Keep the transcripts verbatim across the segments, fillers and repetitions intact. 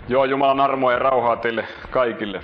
Joo, Jumalan armoa ja rauhaa teille kaikille.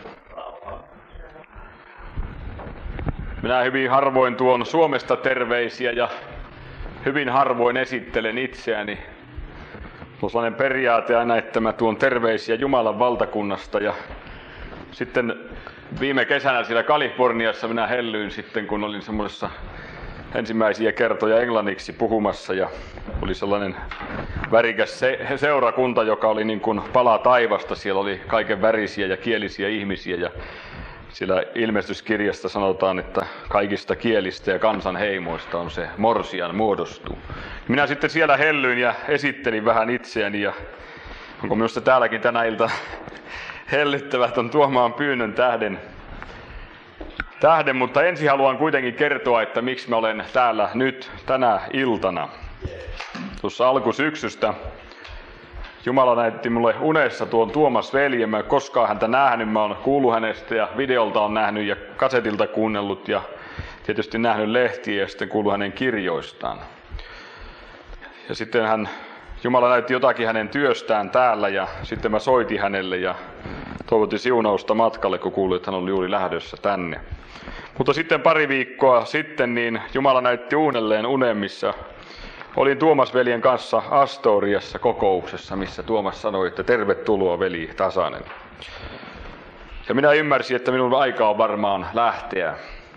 Minä hyvin harvoin tuon Suomesta terveisiä ja hyvin harvoin esittelen itseäni. Mulla on sellainen periaate aina, että mä tuon terveisiä Jumalan valtakunnasta. Ja sitten viime kesänä siellä Kaliforniassa minä hellyin sitten, kun olin semmoisessa ensimmäisiä kertoja englanniksi puhumassa. Ja oli sellainen värikäs seurakunta, joka oli niin kuin pala taivasta. Siellä oli kaiken värisiä ja kielisiä ihmisiä. Ja siellä ilmestyskirjasta sanotaan, että kaikista kielistä ja kansanheimoista on se morsian muodostuu. Minä sitten siellä hellyin ja esittelin vähän itseäni. Ja onko minusta täälläkin tänä ilta hellyttävät on tuomaan pyynnön tähden. tähden. Mutta ensin haluan kuitenkin kertoa, että miksi mä olen täällä nyt tänä iltana. Tuossa alkusyksystä Jumala näytti mulle unessa tuon Tuomas veljen. Mä en koskaan häntä nähnyt. Mä oon kuullut hänestä ja videolta on nähnyt ja kasetilta kuunnellut ja tietysti nähnyt lehtiä ja sitten kuullut hänen kirjoistaan. Ja sitten hän, Jumala näytti jotakin hänen työstään täällä ja sitten mä soitin hänelle ja toivotin siunausta matkalle, kun kuulin, että hän oli juuri lähdössä tänne. Mutta sitten pari viikkoa sitten niin Jumala näytti uudelleen unen, missä olin Tuomas veljen kanssa Astoriassa kokouksessa, missä Tuomas sanoi, että tervetuloa veli Tasanen. Ja minä ymmärsin, että minun aika on varmaan lähteä.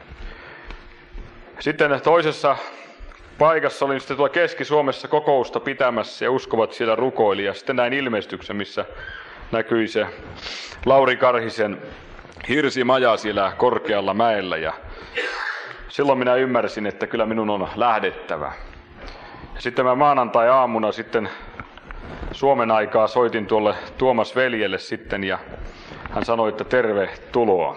Sitten toisessa paikassa olin sitten tuolla Keski-Suomessa kokousta pitämässä ja uskovat siellä rukoili. Ja sitten näin ilmestyksen, missä näkyi se Lauri Karhisen hirsimaja siellä korkealla mäellä. Ja silloin minä ymmärsin, että kyllä minun on lähdettävä. Sitten mä maanantai-aamuna sitten Suomen aikaa soitin tuolle Tuomas veljelle sitten ja hän sanoi, että tervetuloa.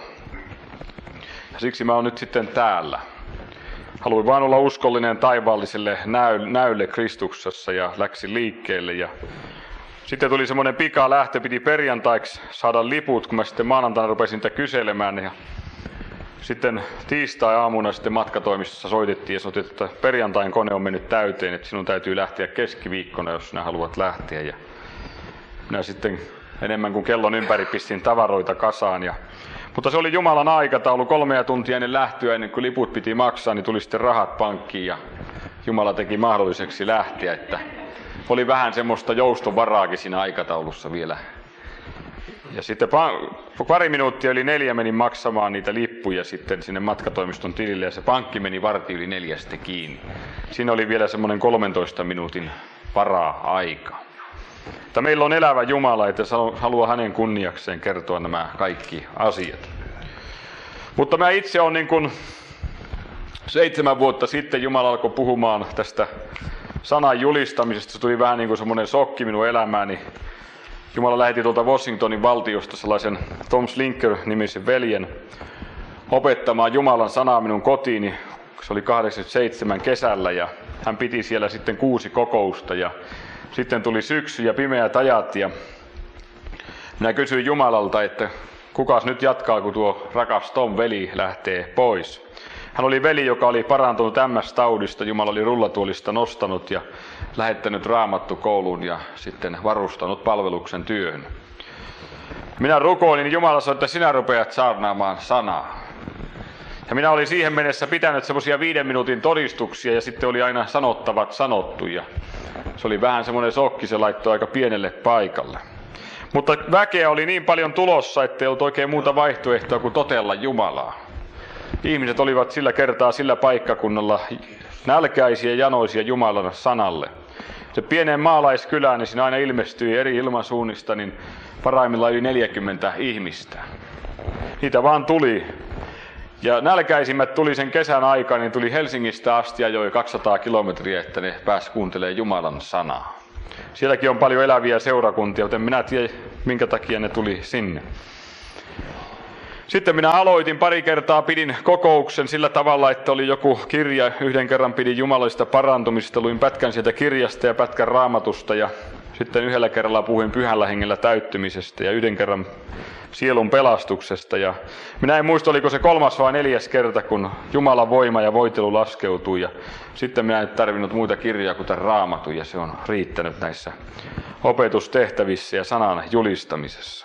Ja siksi mä oon nyt sitten täällä. Haluin vaan olla uskollinen taivaalliselle näylle Kristuksessa ja läksin liikkeelle. Ja sitten tuli semmoinen pika lähtö, piti perjantaiksi saada liput, kun mä sitten maanantaina rupesin niitä kyselemään. Ja sitten tiistai-aamuna sitten matkatoimistossa soitettiin ja sanottiin, että perjantain kone on mennyt täyteen, että sinun täytyy lähteä keskiviikkona, jos sinä haluat lähteä. Ja minä sitten enemmän kuin kellon ympäri pistin tavaroita kasaan. Ja mutta se oli Jumalan aikataulu, kolmea tuntia ennen lähtöä, ennen kuin liput piti maksaa, niin tuli sitten rahat pankkiin ja Jumala teki mahdolliseksi lähteä. Että oli vähän semmoista joustovaraakin siinä aikataulussa vielä. Ja sitten pari minuuttia yli neljä menin maksamaan niitä lippuja sitten sinne matkatoimiston tilille ja se pankki meni varti yli neljästä kiinni. Siinä oli vielä semmoinen kolmentoista minuutin varaa aika. Mutta meillä on elävä Jumala, että haluaa hänen kunniakseen kertoa nämä kaikki asiat. Mutta mä itse olen niin kuin seitsemän vuotta sitten Jumala alkoi puhumaan tästä sanan julistamisesta. Se tuli vähän niin kuin semmoinen shokki minun elämääni. Jumala lähetti tuolta Washingtonin valtiosta sellaisen Tom Slinker-nimisen veljen opettamaan Jumalan sanaa minun kotiini. Se oli kahdeksankymmentäseitsemän kesällä ja hän piti siellä sitten kuusi kokousta ja sitten tuli syksy ja pimeät ajat ja minä kysyin Jumalalta, että kukas nyt jatkaa, kun tuo rakas Tom veli lähtee pois. Hän oli veli, joka oli parantunut M S-taudista. Jumala oli rullatuolista nostanut ja lähettänyt raamattukouluun ja sitten varustanut palveluksen työhön. Minä rukoilin, niin Jumala sanoi, että sinä rupeat saarnaamaan sanaa. Ja minä olin siihen mennessä pitänyt semmoisia viiden minuutin todistuksia ja sitten oli aina sanottavat sanottu. Ja se oli vähän semmoinen sokki, se laittoi aika pienelle paikalle. Mutta väkeä oli niin paljon tulossa, ettei ollut oikein muuta vaihtoehtoa kuin totella Jumalaa. Ihmiset olivat sillä kertaa sillä paikkakunnalla nälkäisiä ja janoisia Jumalan sanalle. Se pienen maalaiskylään, niin siinä aina ilmestyi eri ilmansuunnista, niin parhaimmillaan yli neljäkymmentä ihmistä. Niitä vaan tuli. Ja nälkäisimmät tuli sen kesän aikaan, niin tuli Helsingistä asti ajoi kaksisataa kilometriä, että ne pääsi kuuntelemaan Jumalan sanaa. Sielläkin on paljon eläviä seurakuntia, joten minä tiedän, minkä takia ne tuli sinne. Sitten minä aloitin pari kertaa, pidin kokouksen sillä tavalla, että oli joku kirja. Yhden kerran pidin jumalallisesta parantumisesta, luin pätkän sieltä kirjasta ja pätkän raamatusta. Ja sitten yhdellä kerralla puhuin pyhällä hengellä täyttymisestä ja yhden kerran sielun pelastuksesta. Ja minä en muista, oliko se kolmas vai neljäs kerta, kun Jumalan voima ja voitelu laskeutui. Ja sitten minä en tarvinnut muita kirjoja kuten raamatun ja se on riittänyt näissä opetustehtävissä ja sanan julistamisessa.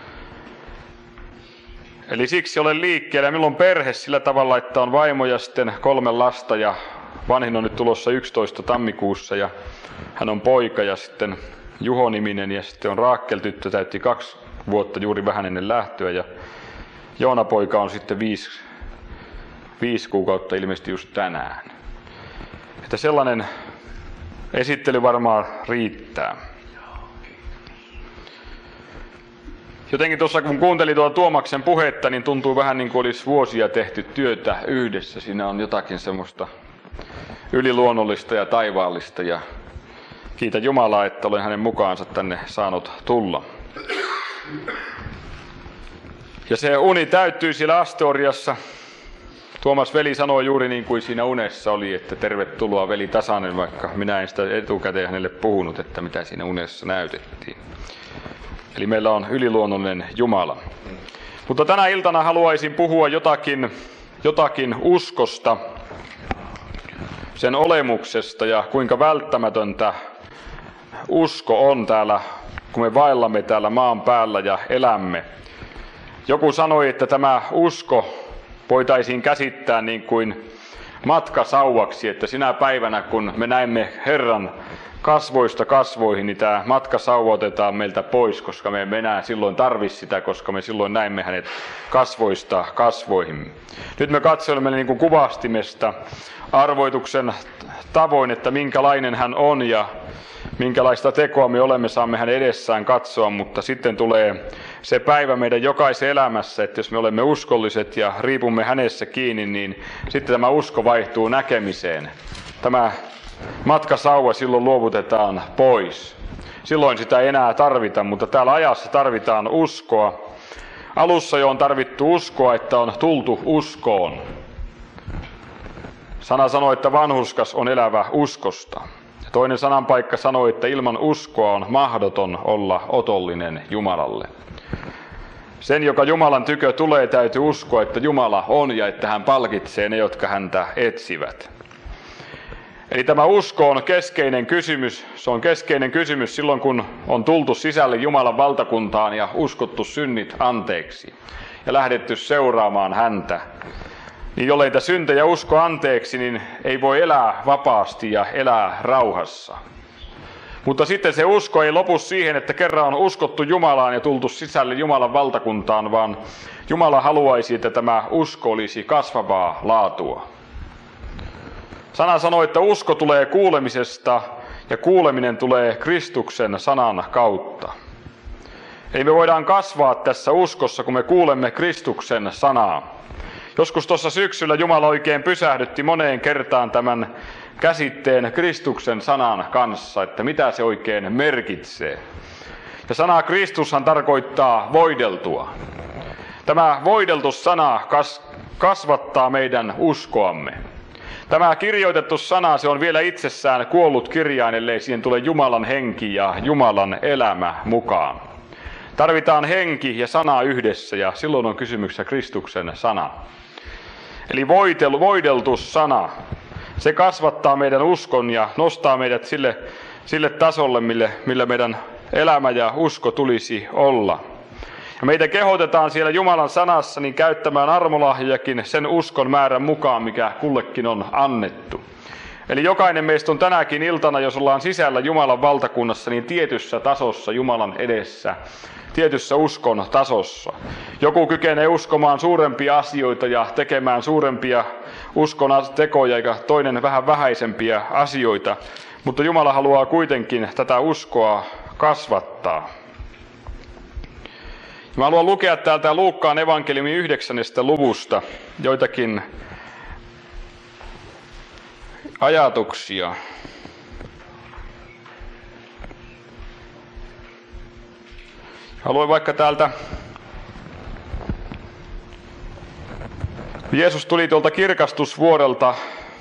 Eli siksi olen liikkeellä. Minulla on perhe sillä tavalla, että on vaimo ja sitten kolme lasta ja vanhin on nyt tulossa yksitoista tammikuussa ja hän on poika ja sitten Juho-niminen ja sitten on Raakkel tyttö, täytti kaksi vuotta juuri vähän ennen lähtöä ja Joona-poika on sitten viisi, viisi kuukautta ilmeisesti just tänään. Että sellainen esittely varmaan riittää. Jotenkin tuossa kun kuuntelin tuota Tuomaksen puhetta, niin tuntuu vähän niin kuin olisi vuosia tehty työtä yhdessä. Siinä on jotakin semmoista yliluonnollista ja taivaallista ja kiitän Jumalaa, että olen hänen mukaansa tänne saanut tulla. Ja se uni täyttyi siellä Astoriassa. Tuomas veli sanoi juuri niin kuin siinä unessa oli, että tervetuloa veli Tasanen, vaikka minä en sitä etukäteen hänelle puhunut, että mitä siinä unessa näytettiin. Eli meillä on yliluonnollinen Jumala. Mutta tänä iltana haluaisin puhua jotakin, jotakin uskosta, sen olemuksesta ja kuinka välttämätöntä usko on täällä, kun me vaellamme täällä maan päällä ja elämme. Joku sanoi, että tämä usko voitaisiin käsittää niin kuin matkasauvaksi, että sinä päivänä, kun me näemme Herran kasvoista kasvoihin, niin tämä matkasauva otetaan meiltä pois, koska me emme enää silloin tarvitse sitä, koska me silloin näemme hänet kasvoista kasvoihin. Nyt me katselemme niin kuin kuvastimesta arvoituksen tavoin, että minkälainen hän on ja minkälaista tekoa me olemme, saamme hänen edessään katsoa, mutta sitten tulee se päivä meidän jokaisen elämässä, että jos me olemme uskolliset ja riipumme hänessä kiinni, niin sitten tämä usko vaihtuu näkemiseen. Tämä matkasauva silloin luovutetaan pois. Silloin sitä ei enää tarvita, mutta täällä ajassa tarvitaan uskoa. Alussa jo on tarvittu uskoa, että on tultu uskoon. Sana sanoo, että vanhurskas on elävä uskosta. Toinen sananpaikka sanoo, että ilman uskoa on mahdoton olla otollinen Jumalalle. Sen, joka Jumalan tykö tulee, täytyy uskoa, että Jumala on ja että hän palkitsee ne, jotka häntä etsivät. Eli tämä usko on keskeinen kysymys. Se on keskeinen kysymys silloin, kun on tultu sisälle Jumalan valtakuntaan ja uskottu synnit anteeksi ja lähdetty seuraamaan häntä. Niin jollei tämä syntejä usko anteeksi, niin ei voi elää vapaasti ja elää rauhassa. Mutta sitten se usko ei lopu siihen, että kerran on uskottu Jumalaan ja tultu sisälle Jumalan valtakuntaan, vaan Jumala haluaisi, että tämä usko olisi kasvavaa laatua. Sana sanoo, että usko tulee kuulemisesta ja kuuleminen tulee Kristuksen sanan kautta. Eli me voidaan kasvaa tässä uskossa, kun me kuulemme Kristuksen sanaa. Joskus tuossa syksyllä Jumala oikein pysähdytti moneen kertaan tämän käsitteen Kristuksen sanan kanssa, että mitä se oikein merkitsee. Ja sana Kristushan tarkoittaa voideltua. Tämä voideltu sana kas, kasvattaa meidän uskoamme. Tämä kirjoitettu sana, se on vielä itsessään kuollut kirjain, ellei siihen tule Jumalan henki ja Jumalan elämä mukaan. Tarvitaan henki ja sana yhdessä ja silloin on kysymyksessä Kristuksen sana. Eli voitel, voideltu sana, se kasvattaa meidän uskon ja nostaa meidät sille, sille tasolle, mille, millä meidän elämä ja usko tulisi olla. Ja meitä kehotetaan siellä Jumalan sanassa niin käyttämään armolahjakin sen uskon määrän mukaan, mikä kullekin on annettu. Eli jokainen meistä on tänäkin iltana, jos ollaan sisällä Jumalan valtakunnassa, niin tietyssä tasossa Jumalan edessä, tietyssä uskon tasossa. Joku kykenee uskomaan suurempia asioita ja tekemään suurempia uskon tekoja, ja toinen vähän vähäisempiä asioita, mutta Jumala haluaa kuitenkin tätä uskoa kasvattaa. Mä haluan lukea täältä Luukkaan evankeliumin yhdeksännestä luvusta joitakin ajatuksia. Haluan vaikka täältä, Jeesus tuli tuolta kirkastusvuorelta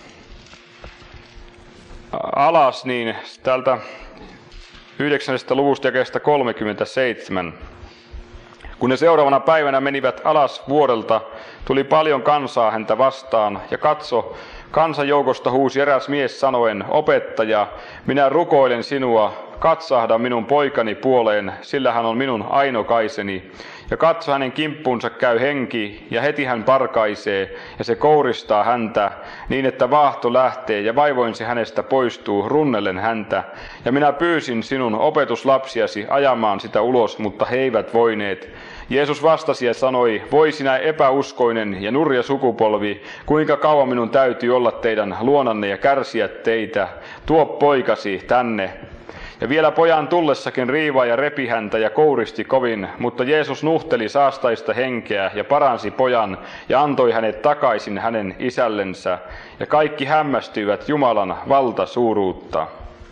alas, niin täältä yhdeksännestä luvusta jakeesta kolmekymmentäseitsemän. Kun ne seuraavana päivänä menivät alas vuorelta, tuli paljon kansaa häntä vastaan, ja katso, kansan joukosta huusi eräs mies sanoen, opettaja, minä rukoilen sinua, katsahda minun poikani puoleen, sillä hän on minun ainokaiseni. Ja katso, hänen kimppuunsa käy henki, ja heti hän parkaisee, ja se kouristaa häntä, niin että vaahto lähtee, ja vaivoin se hänestä poistuu, runnellen häntä. Ja minä pyysin sinun opetuslapsiasi ajamaan sitä ulos, mutta he eivät voineet. Jeesus vastasi ja sanoi, voi sinä epäuskoinen ja nurja sukupolvi, kuinka kauan minun täytyy olla teidän luonanne ja kärsiä teitä, tuo poikasi tänne. Ja vielä pojan tullessakin riivaa ja repi häntä ja kouristi kovin, mutta Jeesus nuhteli saastaista henkeä ja paransi pojan ja antoi hänet takaisin hänen isällensä. Ja kaikki hämmästyivät Jumalan valtasuuruutta.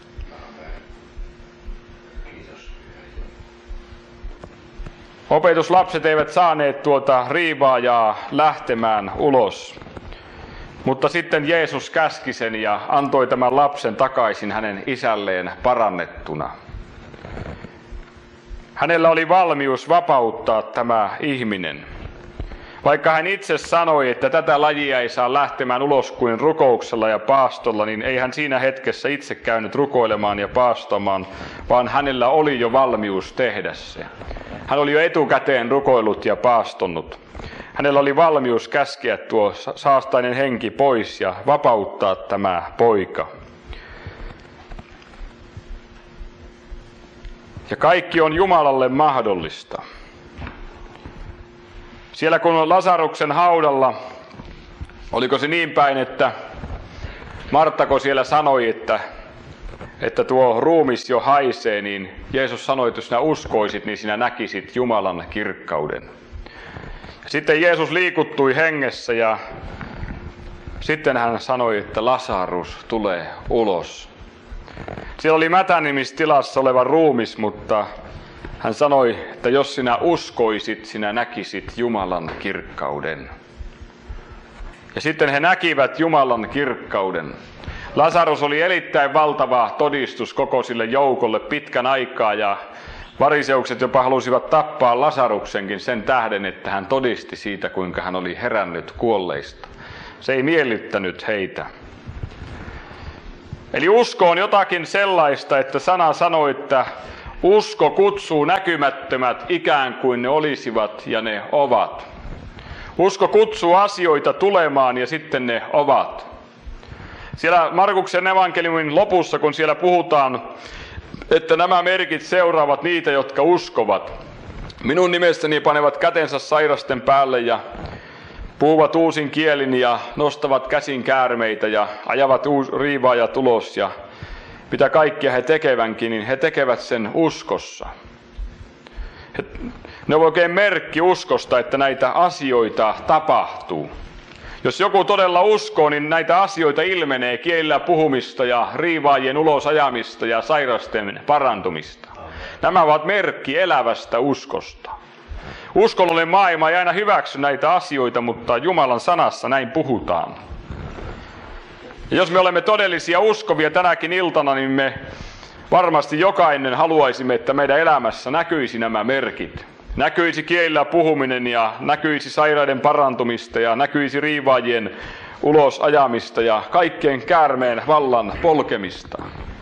Opetuslapset eivät saaneet tuota riivaajaa lähtemään ulos. Mutta sitten Jeesus käski sen ja antoi tämän lapsen takaisin hänen isälleen parannettuna. Hänellä oli valmius vapauttaa tämä ihminen. Vaikka hän itse sanoi, että tätä lajia ei saa lähtemään ulos kuin rukouksella ja paastolla, niin ei hän siinä hetkessä itse käynyt rukoilemaan ja paastomaan, vaan hänellä oli jo valmius tehdä se. Hän oli jo etukäteen rukoillut ja paastonnut. Hänellä oli valmius käskeä tuo saastainen henki pois ja vapauttaa tämä poika. Ja kaikki on Jumalalle mahdollista. Siellä kun Lasaruksen haudalla, oliko se niin päin, että Marttako siellä sanoi, että, että tuo ruumis jo haisee, niin Jeesus sanoi, että jos sinä uskoisit, niin sinä näkisit Jumalan kirkkauden. Sitten Jeesus liikuttui hengessä ja sitten hän sanoi, että Lasarus tulee ulos. Siellä oli mätänimistilassa oleva ruumis, mutta hän sanoi, että jos sinä uskoisit, sinä näkisit Jumalan kirkkauden. Ja sitten he näkivät Jumalan kirkkauden. Lasarus oli erittäin valtava todistus koko sille joukolle pitkän aikaa ja variseukset jopa halusivat tappaa Lasaruksenkin sen tähden, että hän todisti siitä, kuinka hän oli herännyt kuolleista. Se ei miellyttänyt heitä. Eli usko on jotakin sellaista, että sana sanoo, että usko kutsuu näkymättömät ikään kuin ne olisivat ja ne ovat. Usko kutsuu asioita tulemaan ja sitten ne ovat. Siellä Markuksen evankeliumin lopussa, kun siellä puhutaan, että nämä merkit seuraavat niitä, jotka uskovat. Minun nimessäni panevat kätensä sairasten päälle ja puhuvat uusin kielin ja nostavat käsin käärmeitä ja ajavat riivaajat ulos ja mitä kaikkea he tekevänkin, niin he tekevät sen uskossa. Ne on oikein merkki uskosta, että näitä asioita tapahtuu. Jos joku todella uskoo, niin näitä asioita ilmenee kielillä puhumista ja riivaajien ulos ajamista ja sairasten parantumista. Nämä ovat merkki elävästä uskosta. Uskonnollinen maailma ei aina hyväksy näitä asioita, mutta Jumalan sanassa näin puhutaan. Ja jos me olemme todellisia uskovia tänäkin iltana, niin me varmasti jokainen haluaisimme, että meidän elämässä näkyisi nämä merkit. Näkyisi kielillä puhuminen ja näkyisi sairaiden parantumista ja näkyisi riivaajien ulos ajamista ja kaikkien käärmeen vallan polkemista.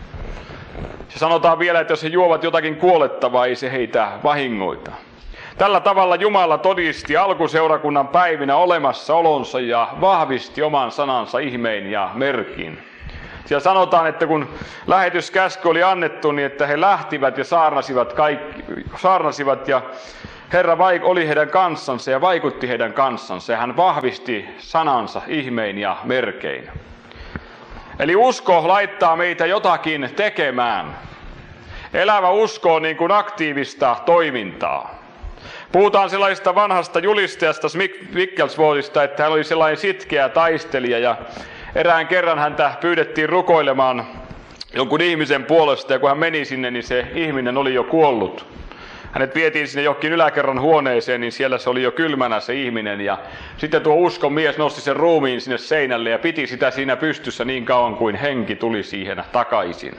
Ja sanotaan vielä, että jos he juovat jotakin kuolettavaa, ei se heitä vahingoita. Tällä tavalla Jumala todisti alkuseurakunnan päivinä olemassaolonsa ja vahvisti oman sanansa ihmein ja merkin. Siellä sanotaan, että kun lähetyskäsky oli annettu, niin että he lähtivät ja saarnasivat, kaikki, saarnasivat ja Herra oli heidän kanssansa ja vaikutti heidän kanssansa ja hän vahvisti sanansa ihmein ja merkein. Eli usko laittaa meitä jotakin tekemään. Elävä usko on niin kuin aktiivista toimintaa. Puhutaan sellaisesta vanhasta julistajasta Wicklesworthista, että hän oli sellainen sitkeä taistelija ja erään kerran häntä pyydettiin rukoilemaan jonkun ihmisen puolesta ja kun hän meni sinne, niin se ihminen oli jo kuollut. Hänet vietiin sinne johonkin yläkerran huoneeseen, niin siellä se oli jo kylmänä se ihminen ja sitten tuo uskon mies nosti sen ruumiin sinne seinälle ja piti sitä siinä pystyssä niin kauan kuin henki tuli siihen takaisin.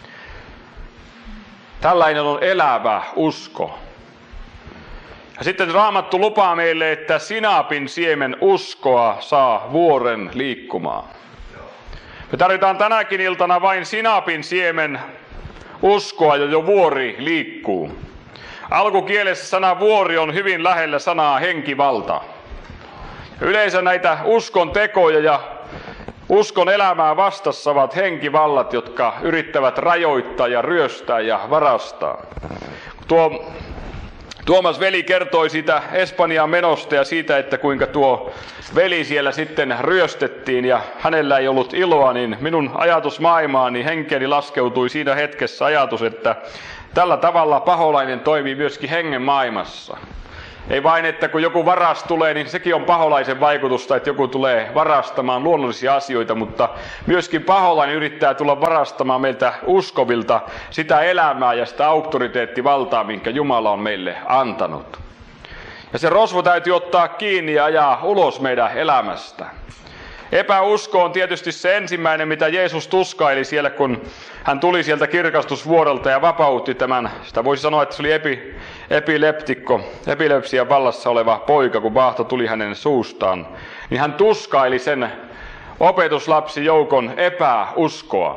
Tällainen on elävä usko. Ja sitten Raamattu lupaa meille, että sinapin siemen uskoa saa vuoren liikkumaan. Me tarvitaan tänäkin iltana vain sinapin siemen uskoa ja jo vuori liikkuu. Alkukielessä sana vuori on hyvin lähellä sanaa henkivalta. Yleensä näitä uskon tekoja ja uskon elämää vastassa ovat henkivallat, jotka yrittävät rajoittaa ja ryöstää ja varastaa. Tuo Tuomas veli kertoi siitä Espanjaan menosta ja siitä, että kuinka tuo veli siellä sitten ryöstettiin ja hänellä ei ollut iloa, niin minun ajatusmaailmaani, henkeeni laskeutui siinä hetkessä ajatus, että tällä tavalla paholainen toimii myöskin hengen maailmassa. Ei vain, että kun joku varas tulee, niin sekin on paholaisen vaikutusta, että joku tulee varastamaan luonnollisia asioita, mutta myöskin paholainen yrittää tulla varastamaan meiltä uskovilta sitä elämää ja sitä auktoriteettivaltaa, minkä Jumala on meille antanut. Ja se rosvo täytyy ottaa kiinni ja ajaa ulos meidän elämästä. Epäusko on tietysti se ensimmäinen, mitä Jeesus tuskaili siellä, kun hän tuli sieltä kirkastusvuorelta ja vapautti tämän, sitä voisi sanoa, että se oli epi, epileptikko, epilepsian vallassa oleva poika, kun vaahto tuli hänen suustaan. Niin hän tuskaili sen opetuslapsijoukon epäuskoa.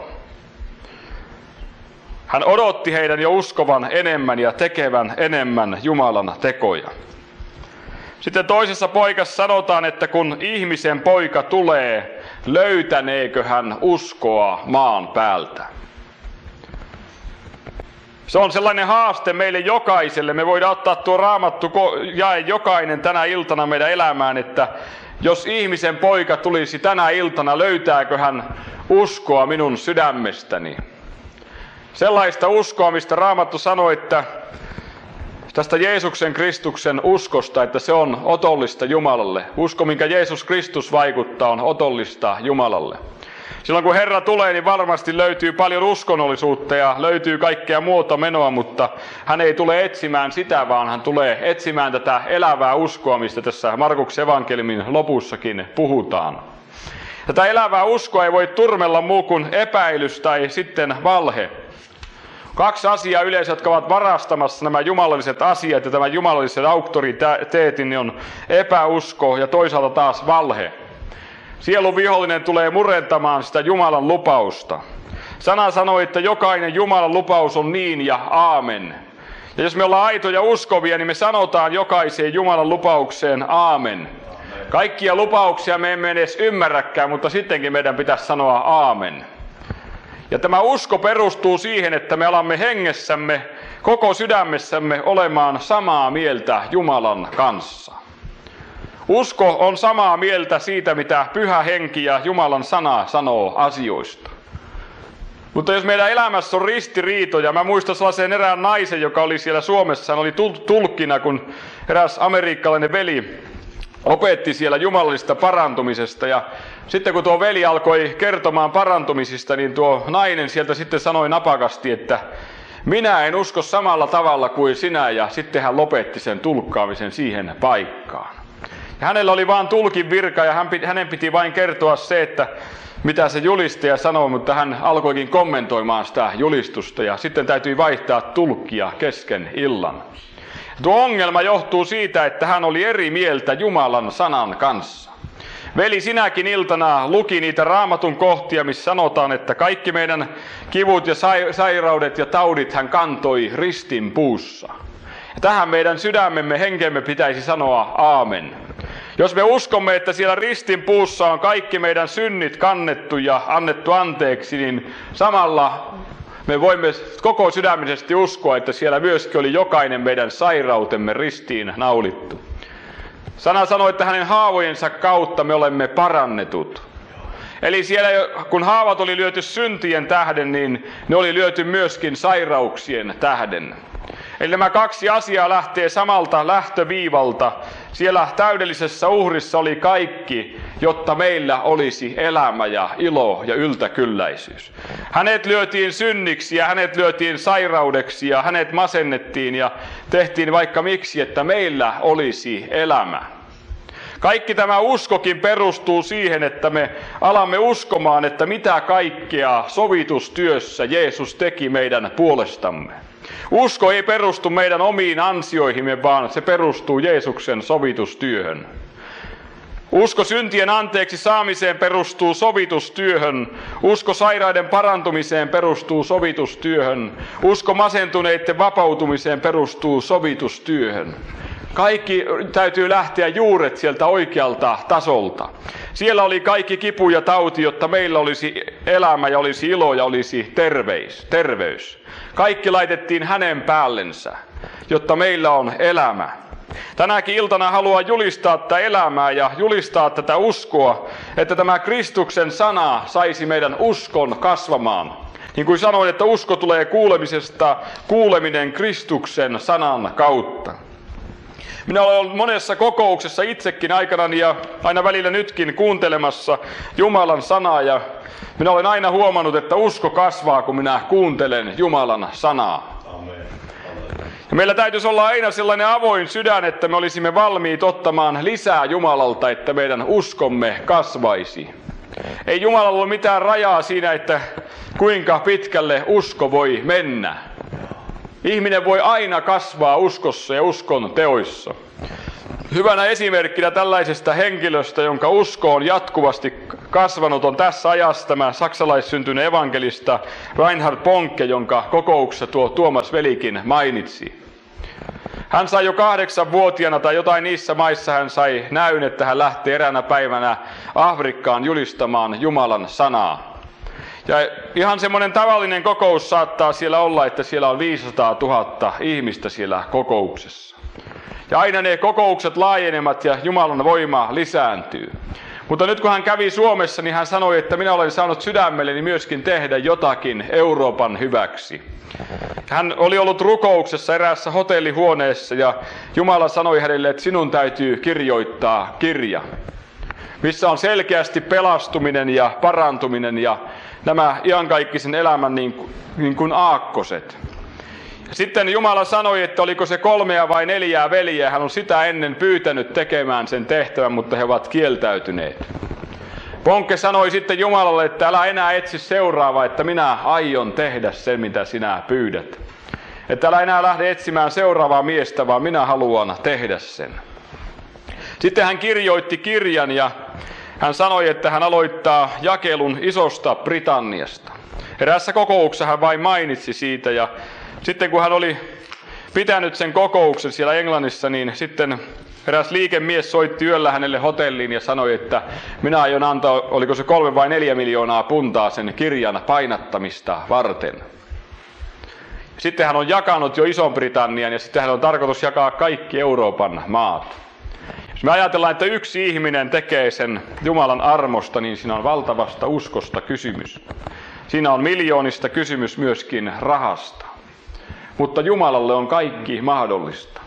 Hän odotti heidän jo uskovan enemmän ja tekevän enemmän Jumalan tekoja. Sitten toisessa poikassa sanotaan, että kun ihmisen poika tulee, löytäneekö hän uskoa maan päältä. Se on sellainen haaste meille jokaiselle. Me voidaan ottaa tuo raamattu jae jokainen tänä iltana meidän elämään, että jos ihmisen poika tulisi tänä iltana, löytääkö hän uskoa minun sydämestäni. Sellaista uskoa, mistä Raamattu sanoi, että tästä Jeesuksen Kristuksen uskosta, että se on otollista Jumalalle. Usko, minkä Jeesus Kristus vaikuttaa, on otollista Jumalalle. Silloin kun Herra tulee, niin varmasti löytyy paljon uskonnollisuutta ja löytyy kaikkea muuta menoa, mutta hän ei tule etsimään sitä, vaan hän tulee etsimään tätä elävää uskoa, mistä tässä Markuksen evankeliumin lopussakin puhutaan. Tätä elävää uskoa ei voi turmella muu kuin epäilys tai sitten valhe. Kaksi asiaa yleensä, jotka ovat varastamassa nämä jumalalliset asiat ja tämän jumalallisen auktoriteetin, niin on epäusko ja toisaalta taas valhe. Sielun vihollinen tulee murentamaan sitä Jumalan lupausta. Sana sanoi, että jokainen Jumalan lupaus on niin ja aamen. Ja jos me ollaan aitoja uskovia, niin me sanotaan jokaiseen Jumalan lupaukseen aamen. Kaikkia lupauksia me emme edes ymmärräkään, mutta sittenkin meidän pitäisi sanoa aamen. Ja tämä usko perustuu siihen, että me alamme hengessämme, koko sydämessämme olemaan samaa mieltä Jumalan kanssa. Usko on samaa mieltä siitä, mitä Pyhä Henki ja Jumalan sana sanoo asioista. Mutta jos meidän elämässä on ristiriitoja, mä muistan sellaisen erään naisen, joka oli siellä Suomessa, hän oli tulkkina, kun eräs amerikkalainen veli opetti siellä jumalallisesta parantumisesta. Ja sitten kun tuo veli alkoi kertomaan parantumisista, niin tuo nainen sieltä sitten sanoi napakasti, että minä en usko samalla tavalla kuin sinä, ja sitten hän lopetti sen tulkkaamisen siihen paikkaan. Ja hänellä oli vain tulkin virka ja hän, hänen piti vain kertoa se, että mitä se julistaja sanoo, mutta hän alkoikin kommentoimaan sitä julistusta ja sitten täytyi vaihtaa tulkkia kesken illan. Tuo ongelma johtuu siitä, että hän oli eri mieltä Jumalan sanan kanssa. Veli sinäkin iltana luki niitä Raamatun kohtia, missä sanotaan, että kaikki meidän kivut ja sairaudet ja taudit hän kantoi ristin puussa. Ja tähän meidän sydämemme, henkemme pitäisi sanoa aamen. Jos me uskomme, että siellä ristin puussa on kaikki meidän synnit kannettu ja annettu anteeksi, niin samalla me voimme koko sydämisesti uskoa, että siellä myöskin oli jokainen meidän sairautemme ristiin naulittu. Sana sanoi, että hänen haavojensa kautta me olemme parannetut. Eli siellä kun haavat oli lyöty syntien tähden, niin ne oli lyöty myöskin sairauksien tähden. Eli nämä kaksi asiaa lähtee samalta lähtöviivalta. Siellä täydellisessä uhrissa oli kaikki, jotta meillä olisi elämä ja ilo ja yltäkylläisyys. Hänet lyötiin synniksi ja hänet lyötiin sairaudeksi ja hänet masennettiin ja tehtiin vaikka miksi, että meillä olisi elämä. Kaikki tämä uskokin perustuu siihen, että me alamme uskomaan, että mitä kaikkea sovitustyössä Jeesus teki meidän puolestamme. Usko ei perustu meidän omiin ansioihimme, vaan se perustuu Jeesuksen sovitustyöhön. Usko syntien anteeksi saamiseen perustuu sovitustyöhön. Usko sairaiden parantumiseen perustuu sovitustyöhön. Usko masentuneiden vapautumiseen perustuu sovitustyöhön. Kaikki täytyy lähteä juuret sieltä oikealta tasolta. Siellä oli kaikki kipu ja tauti, jotta meillä olisi elämä ja olisi ilo ja olisi terveys. terveys. Kaikki laitettiin hänen päällensä, jotta meillä on elämä. Tänäkin iltana haluan julistaa tätä elämää ja julistaa tätä uskoa, että tämä Kristuksen sana saisi meidän uskon kasvamaan. Niin kuin sanoin, että usko tulee kuulemisesta, kuuleminen Kristuksen sanan kautta. Minä olen ollut monessa kokouksessa itsekin aikanani ja aina välillä nytkin kuuntelemassa Jumalan sanaa ja minä olen aina huomannut, että usko kasvaa, kun minä kuuntelen Jumalan sanaa. Ja meillä täytyisi olla aina sellainen avoin sydän, että me olisimme valmiit ottamaan lisää Jumalalta, että meidän uskomme kasvaisi. Ei Jumalalla ole mitään rajaa siinä, että kuinka pitkälle usko voi mennä. Ihminen voi aina kasvaa uskossa ja uskon teoissa. Hyvänä esimerkkinä tällaisesta henkilöstä, jonka usko on jatkuvasti kasvanut, on tässä ajassa tämä saksalaissyntyinen evankelista Reinhard Bonke, jonka kokouksessa tuo Tuomas Velikin mainitsi. Hän sai jo kahdeksanvuotiaana tai jotain niissä maissa hän sai näyn, että hän lähti eräänä päivänä Afrikkaan julistamaan Jumalan sanaa. Ja ihan semmoinen tavallinen kokous saattaa siellä olla, että siellä on viisisataatuhatta ihmistä siellä kokouksessa. Ja aina ne kokoukset laajenevat ja Jumalan voima lisääntyy. Mutta nyt kun hän kävi Suomessa, niin hän sanoi, että minä olen saanut sydämelleni myöskin tehdä jotakin Euroopan hyväksi. Hän oli ollut rukouksessa eräässä hotellihuoneessa ja Jumala sanoi hänelle, että sinun täytyy kirjoittaa kirja, missä on selkeästi pelastuminen ja parantuminen ja nämä iankaikkisen elämän niin kuin, niin kuin aakkoset. Sitten Jumala sanoi, että oliko se kolmea vai neljää veljeä. Hän on sitä ennen pyytänyt tekemään sen tehtävän, mutta he ovat kieltäytyneet. Bonke sanoi sitten Jumalalle, että älä enää etsi seuraavaa, että minä aion tehdä sen, mitä sinä pyydät. Että älä enää lähde etsimään seuraavaa miestä, vaan minä haluan tehdä sen. Sitten hän kirjoitti kirjan ja hän sanoi, että hän aloittaa jakelun Isosta Britanniasta. Eräässä kokouksessa hän vain mainitsi siitä ja sitten kun hän oli pitänyt sen kokouksen siellä Englannissa, niin sitten eräs liikemies soitti yöllä hänelle hotelliin ja sanoi, että minä aion antaa, oliko se kolme vai neljä miljoonaa puntaa sen kirjan painattamista varten. Sitten hän on jakanut jo Ison-Britannian ja sitten hän on tarkoitus jakaa kaikki Euroopan maat. Jos me ajatellaan, että yksi ihminen tekee sen Jumalan armosta, niin siinä on valtavasta uskosta kysymys. Siinä on miljoonista kysymys myöskin rahasta. Mutta Jumalalle on kaikki mahdollista.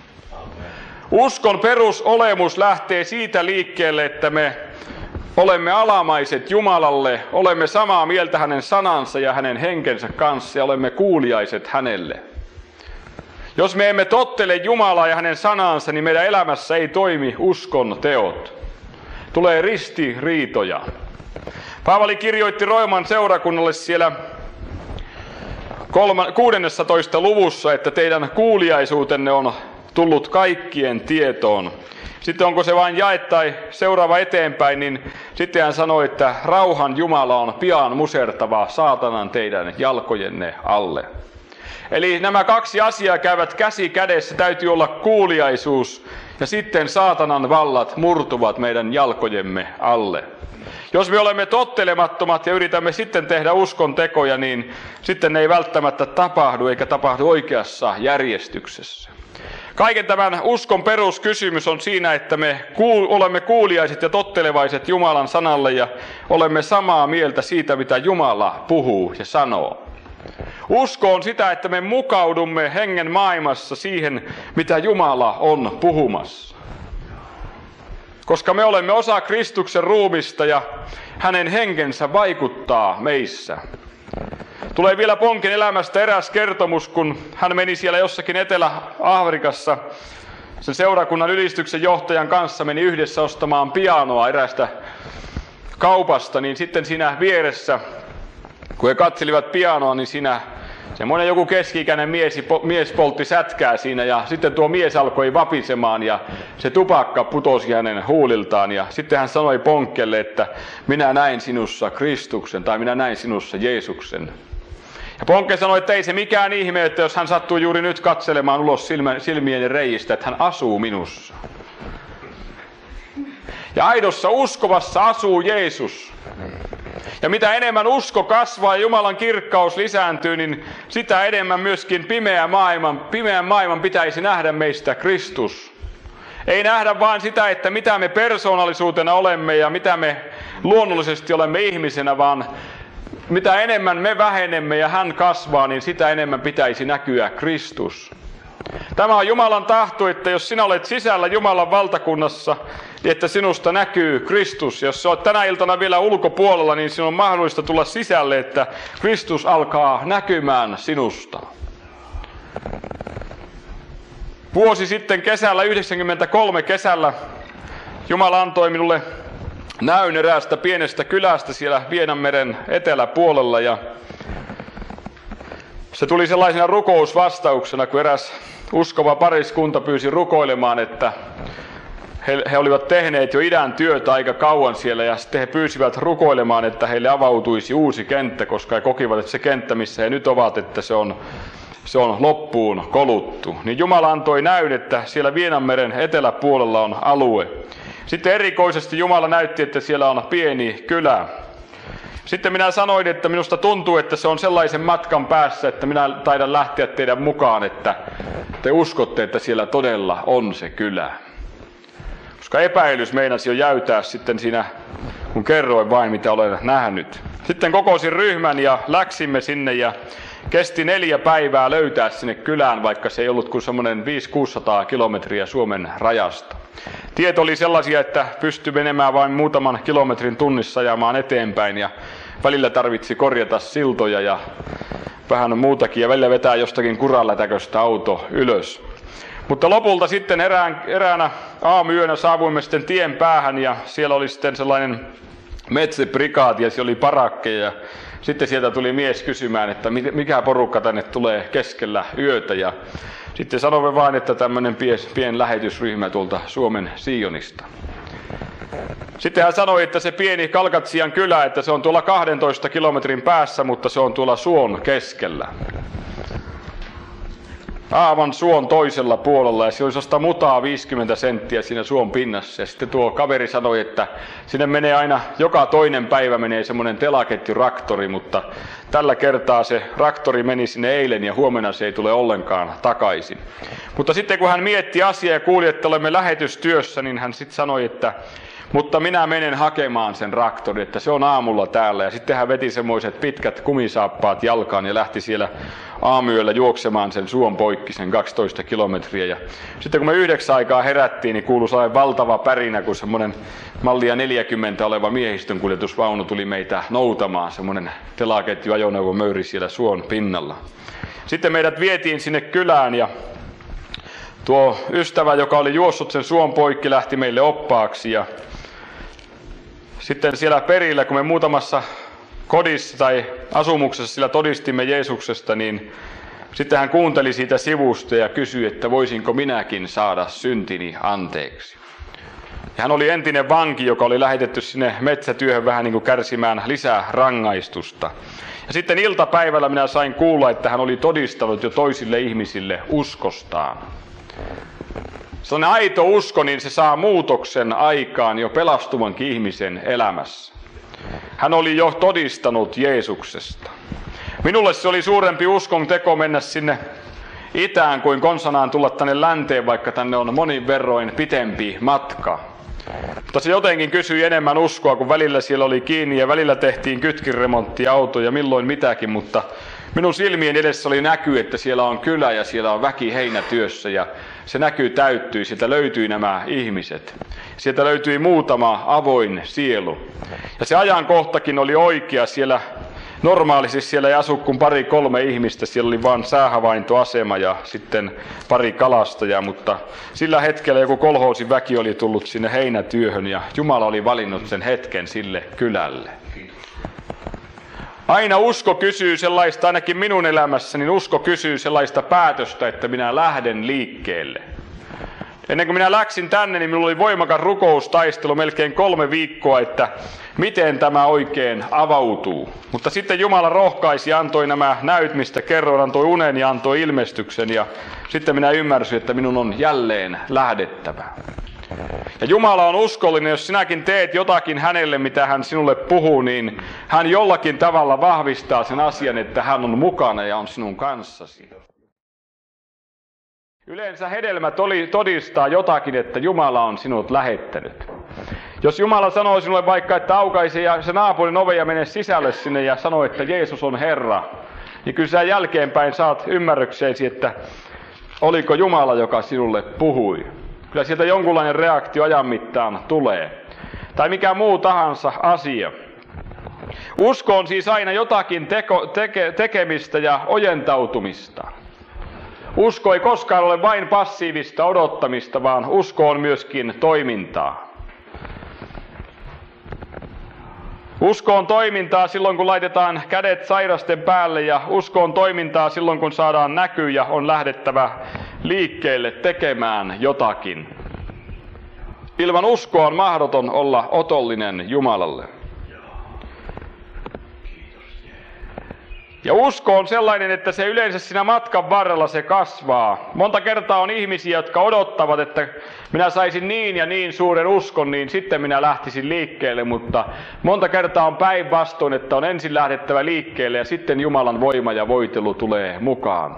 Uskon perusolemus lähtee siitä liikkeelle, että me olemme alamaiset Jumalalle, olemme samaa mieltä hänen sanansa ja hänen henkensä kanssa ja olemme kuuliaiset hänelle. Jos me emme tottele Jumalaa ja hänen sanansa, niin meidän elämässä ei toimi uskon teot. Tulee ristiriitoja. Paavali kirjoitti Rooman seurakunnalle siellä kuudennessatoista luvussa, että teidän kuuliaisuutenne on tullut kaikkien tietoon. Sitten onko se vain jae tai seuraava eteenpäin, niin sitten hän sanoi, että rauhan Jumala on pian musertava saatanan teidän jalkojenne alle. Eli nämä kaksi asiaa käyvät käsi kädessä, täytyy olla kuuliaisuus ja sitten saatanan vallat murtuvat meidän jalkojemme alle. Jos me olemme tottelemattomat ja yritämme sitten tehdä uskon tekoja, niin sitten ne ei välttämättä tapahdu eikä tapahdu oikeassa järjestyksessä. Kaiken tämän uskon peruskysymys on siinä, että me kuul- olemme kuuliaiset ja tottelevaiset Jumalan sanalle ja olemme samaa mieltä siitä, mitä Jumala puhuu ja sanoo. Usko on sitä, että me mukaudumme hengen maailmassa siihen, mitä Jumala on puhumassa. Koska me olemme osa Kristuksen ruumista ja hänen henkensä vaikuttaa meissä. Tulee vielä Bonken elämästä eräs kertomus, kun hän meni siellä jossakin Etelä-Afrikassa sen seurakunnan ylistyksen johtajan kanssa, meni yhdessä ostamaan pianoa erästä kaupasta, niin sitten siinä vieressä, kun he katselivat pianoa, niin siinä Semmoinen joku keski-ikäinen mies, mies poltti sätkää siinä ja sitten tuo mies alkoi vapisemaan ja se tupakka putosi hänen huuliltaan ja sitten hän sanoi Ponkkelle, että minä näin sinussa Kristuksen tai minä näin sinussa Jeesuksen. Ja Ponkke sanoi, että ei se mikään ihme, että jos hän sattuu juuri nyt katselemaan ulos silmien reijistä, että hän asuu minussa. Ja aidossa uskovassa asuu Jeesus. Ja mitä enemmän usko kasvaa ja Jumalan kirkkaus lisääntyy, niin sitä enemmän myöskin pimeä maailman, pimeän maailman pitäisi nähdä meistä Kristus. Ei nähdä vain sitä, että mitä me persoonallisuutena olemme ja mitä me luonnollisesti olemme ihmisenä, vaan mitä enemmän me vähenemme ja hän kasvaa, niin sitä enemmän pitäisi näkyä Kristus. Tämä on Jumalan tahto, että jos sinä olet sisällä Jumalan valtakunnassa, niin että sinusta näkyy Kristus. Jos olet tänä iltana vielä ulkopuolella, niin sinun on mahdollista tulla sisälle, että Kristus alkaa näkymään sinusta. Vuosi sitten kesällä, yhdeksänkymmentäkolme kesällä, Jumala antoi minulle näyn eräästä pienestä kylästä siellä Vienanmeren eteläpuolella. Ja se tuli sellaisena rukousvastauksena, kun eräs uskova pariskunta pyysi rukoilemaan, että he, he olivat tehneet jo idän työtä aika kauan siellä ja sitten he pyysivät rukoilemaan, että heille avautuisi uusi kenttä, koska he kokivat, että se kenttä, missä he nyt ovat, että se on, se on loppuun koluttu. Niin Jumala antoi näyn, että siellä Vienanmeren eteläpuolella on alue. Sitten erikoisesti Jumala näytti, että siellä on pieni kylä. Sitten minä sanoin, että minusta tuntuu, että se on sellaisen matkan päässä, että minä taidan lähteä teidän mukaan, että te uskotte, että siellä todella on se kylä. Koska epäilys meinasi jo jäytää sitten siinä, kun kerroin vain, mitä olen nähnyt. Sitten kokosin ryhmän ja läksimme sinne ja kesti neljä päivää löytää sinne kylään, vaikka se ei ollut kuin semmoinen viisi kuusisataa kilometriä Suomen rajasta. Tiet oli sellaisia, että pystyi menemään vain muutaman kilometrin tunnissa ajamaan eteenpäin ja välillä tarvitsi korjata siltoja ja vähän muutakin ja välillä vetää jostakin kuralätäköstä auto ylös. Mutta lopulta sitten erään, eräänä aamuyönä saavuimme sitten tien päähän ja siellä oli sitten sellainen metsäprikaati ja siellä oli parakkeja. Ja sitten sieltä tuli mies kysymään, että mikä porukka tänne tulee keskellä yötä. Ja sitten sanoimme vain, että tämmöinen pien, pien lähetysryhmä tuolta Suomen Sionista. Sitten hän sanoi, että se pieni Kalkatsian kylä, että se on tuolla kahdentoista kilometrin päässä, mutta se on tuolla suon keskellä. Aivan suon toisella puolella ja siellä oli mutaa viisikymmentä senttiä siinä suon pinnassa. Ja sitten tuo kaveri sanoi, että sinne menee aina, joka toinen päivä menee semmoinen telaketjuraktori, mutta tällä kertaa se raktori meni sinne eilen ja huomenna se ei tule ollenkaan takaisin. Mutta sitten kun hän mietti asiaa ja kuuli, että olemme lähetystyössä, niin hän sitten sanoi, että mutta minä menen hakemaan sen raktorin, että se on aamulla täällä. Ja sitten hän veti semmoiset pitkät kumisaappaat jalkaan ja lähti siellä aamuyöllä juoksemaan sen suon poikki sen kaksitoista kilometriä. Ja sitten kun me yhdeksän aikaa herättiin, niin kuului sellainen valtava pärinä, kun semmoinen mallia neljäkymmentä oleva miehistönkuljetusvaunu tuli meitä noutamaan. Semmoinen telaketjuajoneuvo möyri siellä suon pinnalla. Sitten meidät vietiin sinne kylään ja tuo ystävä, joka oli juossut sen suon poikki, lähti meille oppaaksi. Ja sitten siellä perillä, kun me muutamassa kodissa tai asumuksessa sillä todistimme Jeesuksesta, niin sitten hän kuunteli siitä sivusta ja kysyi, että voisinko minäkin saada syntini anteeksi. Ja hän oli entinen vanki, joka oli lähetetty sinne metsätyöhön vähän niin kuin kärsimään lisää rangaistusta. Ja sitten iltapäivällä minä sain kuulla, että hän oli todistanut jo toisille ihmisille uskostaan. Sellainen aito usko, niin se saa muutoksen aikaan jo pelastuvankin ihmisen elämässä. Hän oli jo todistanut Jeesuksesta. Minulle se oli suurempi uskon teko mennä sinne itään kuin konsanaan tulla tänne länteen, vaikka tänne on monin verroin pitempi matka. Mutta se jotenkin kysyi enemmän uskoa, kun välillä siellä oli kiinni ja välillä tehtiin kytkinremonttia autoja milloin mitäkin, mutta minun silmien edessä oli näky, että siellä on kylä ja siellä on väki heinätyössä ja se näky täyttyi, sieltä löytyi nämä ihmiset. Sieltä löytyi muutama avoin sielu. Ja se ajankohtakin oli oikea, siellä normaalisti siellä ei asu kuin pari kolme ihmistä, siellä oli vain säähavaintoasema ja sitten pari kalastajaa, mutta sillä hetkellä joku kolhoosin väki oli tullut sinne heinätyöhön ja Jumala oli valinnut sen hetken sille kylälle. Aina usko kysyy sellaista, ainakin minun elämässäni, niin usko kysyy sellaista päätöstä, että minä lähden liikkeelle. Ennen kuin minä läksin tänne, niin minulla oli voimakas rukoustaistelu melkein kolme viikkoa, että miten tämä oikein avautuu. Mutta sitten Jumala rohkaisi ja antoi nämä näyt, mistä kerroin, antoi unen ja antoi ilmestyksen. Ja sitten minä ymmärsin, että minun on jälleen lähdettävä. Ja Jumala on uskollinen, jos sinäkin teet jotakin hänelle, mitä hän sinulle puhuu, niin hän jollakin tavalla vahvistaa sen asian, että hän on mukana ja on sinun kanssasi. Yleensä hedelmä todistaa jotakin, että Jumala on sinut lähettänyt. Jos Jumala sanoo sinulle vaikka, että aukaise ja se naapurin ove ja mene sisälle sinne ja sanoo, että Jeesus on Herra, niin kyllä sä jälkeenpäin saat ymmärrykseesi, että oliko Jumala, joka sinulle puhui. Kyllä sieltä jonkunlainen reaktio ajan mittaan tulee. Tai mikä muu tahansa asia. Usko on siis aina jotakin teko, teke, tekemistä ja ojentautumista. Usko ei koskaan ole vain passiivista odottamista, vaan usko on myöskin toimintaa. Usko on toimintaa silloin, kun laitetaan kädet sairasten päälle, ja usko on toimintaa silloin, kun saadaan näky ja on lähdettävä liikkeelle tekemään jotakin. Ilman uskoa on mahdoton olla otollinen Jumalalle. Ja usko on sellainen, että se yleensä siinä matkan varrella se kasvaa. Monta kertaa on ihmisiä, jotka odottavat, että minä saisin niin ja niin suuren uskon, niin sitten minä lähtisin liikkeelle. Mutta monta kertaa on päinvastoin, että on ensin lähdettävä liikkeelle ja sitten Jumalan voima ja voitelu tulee mukaan.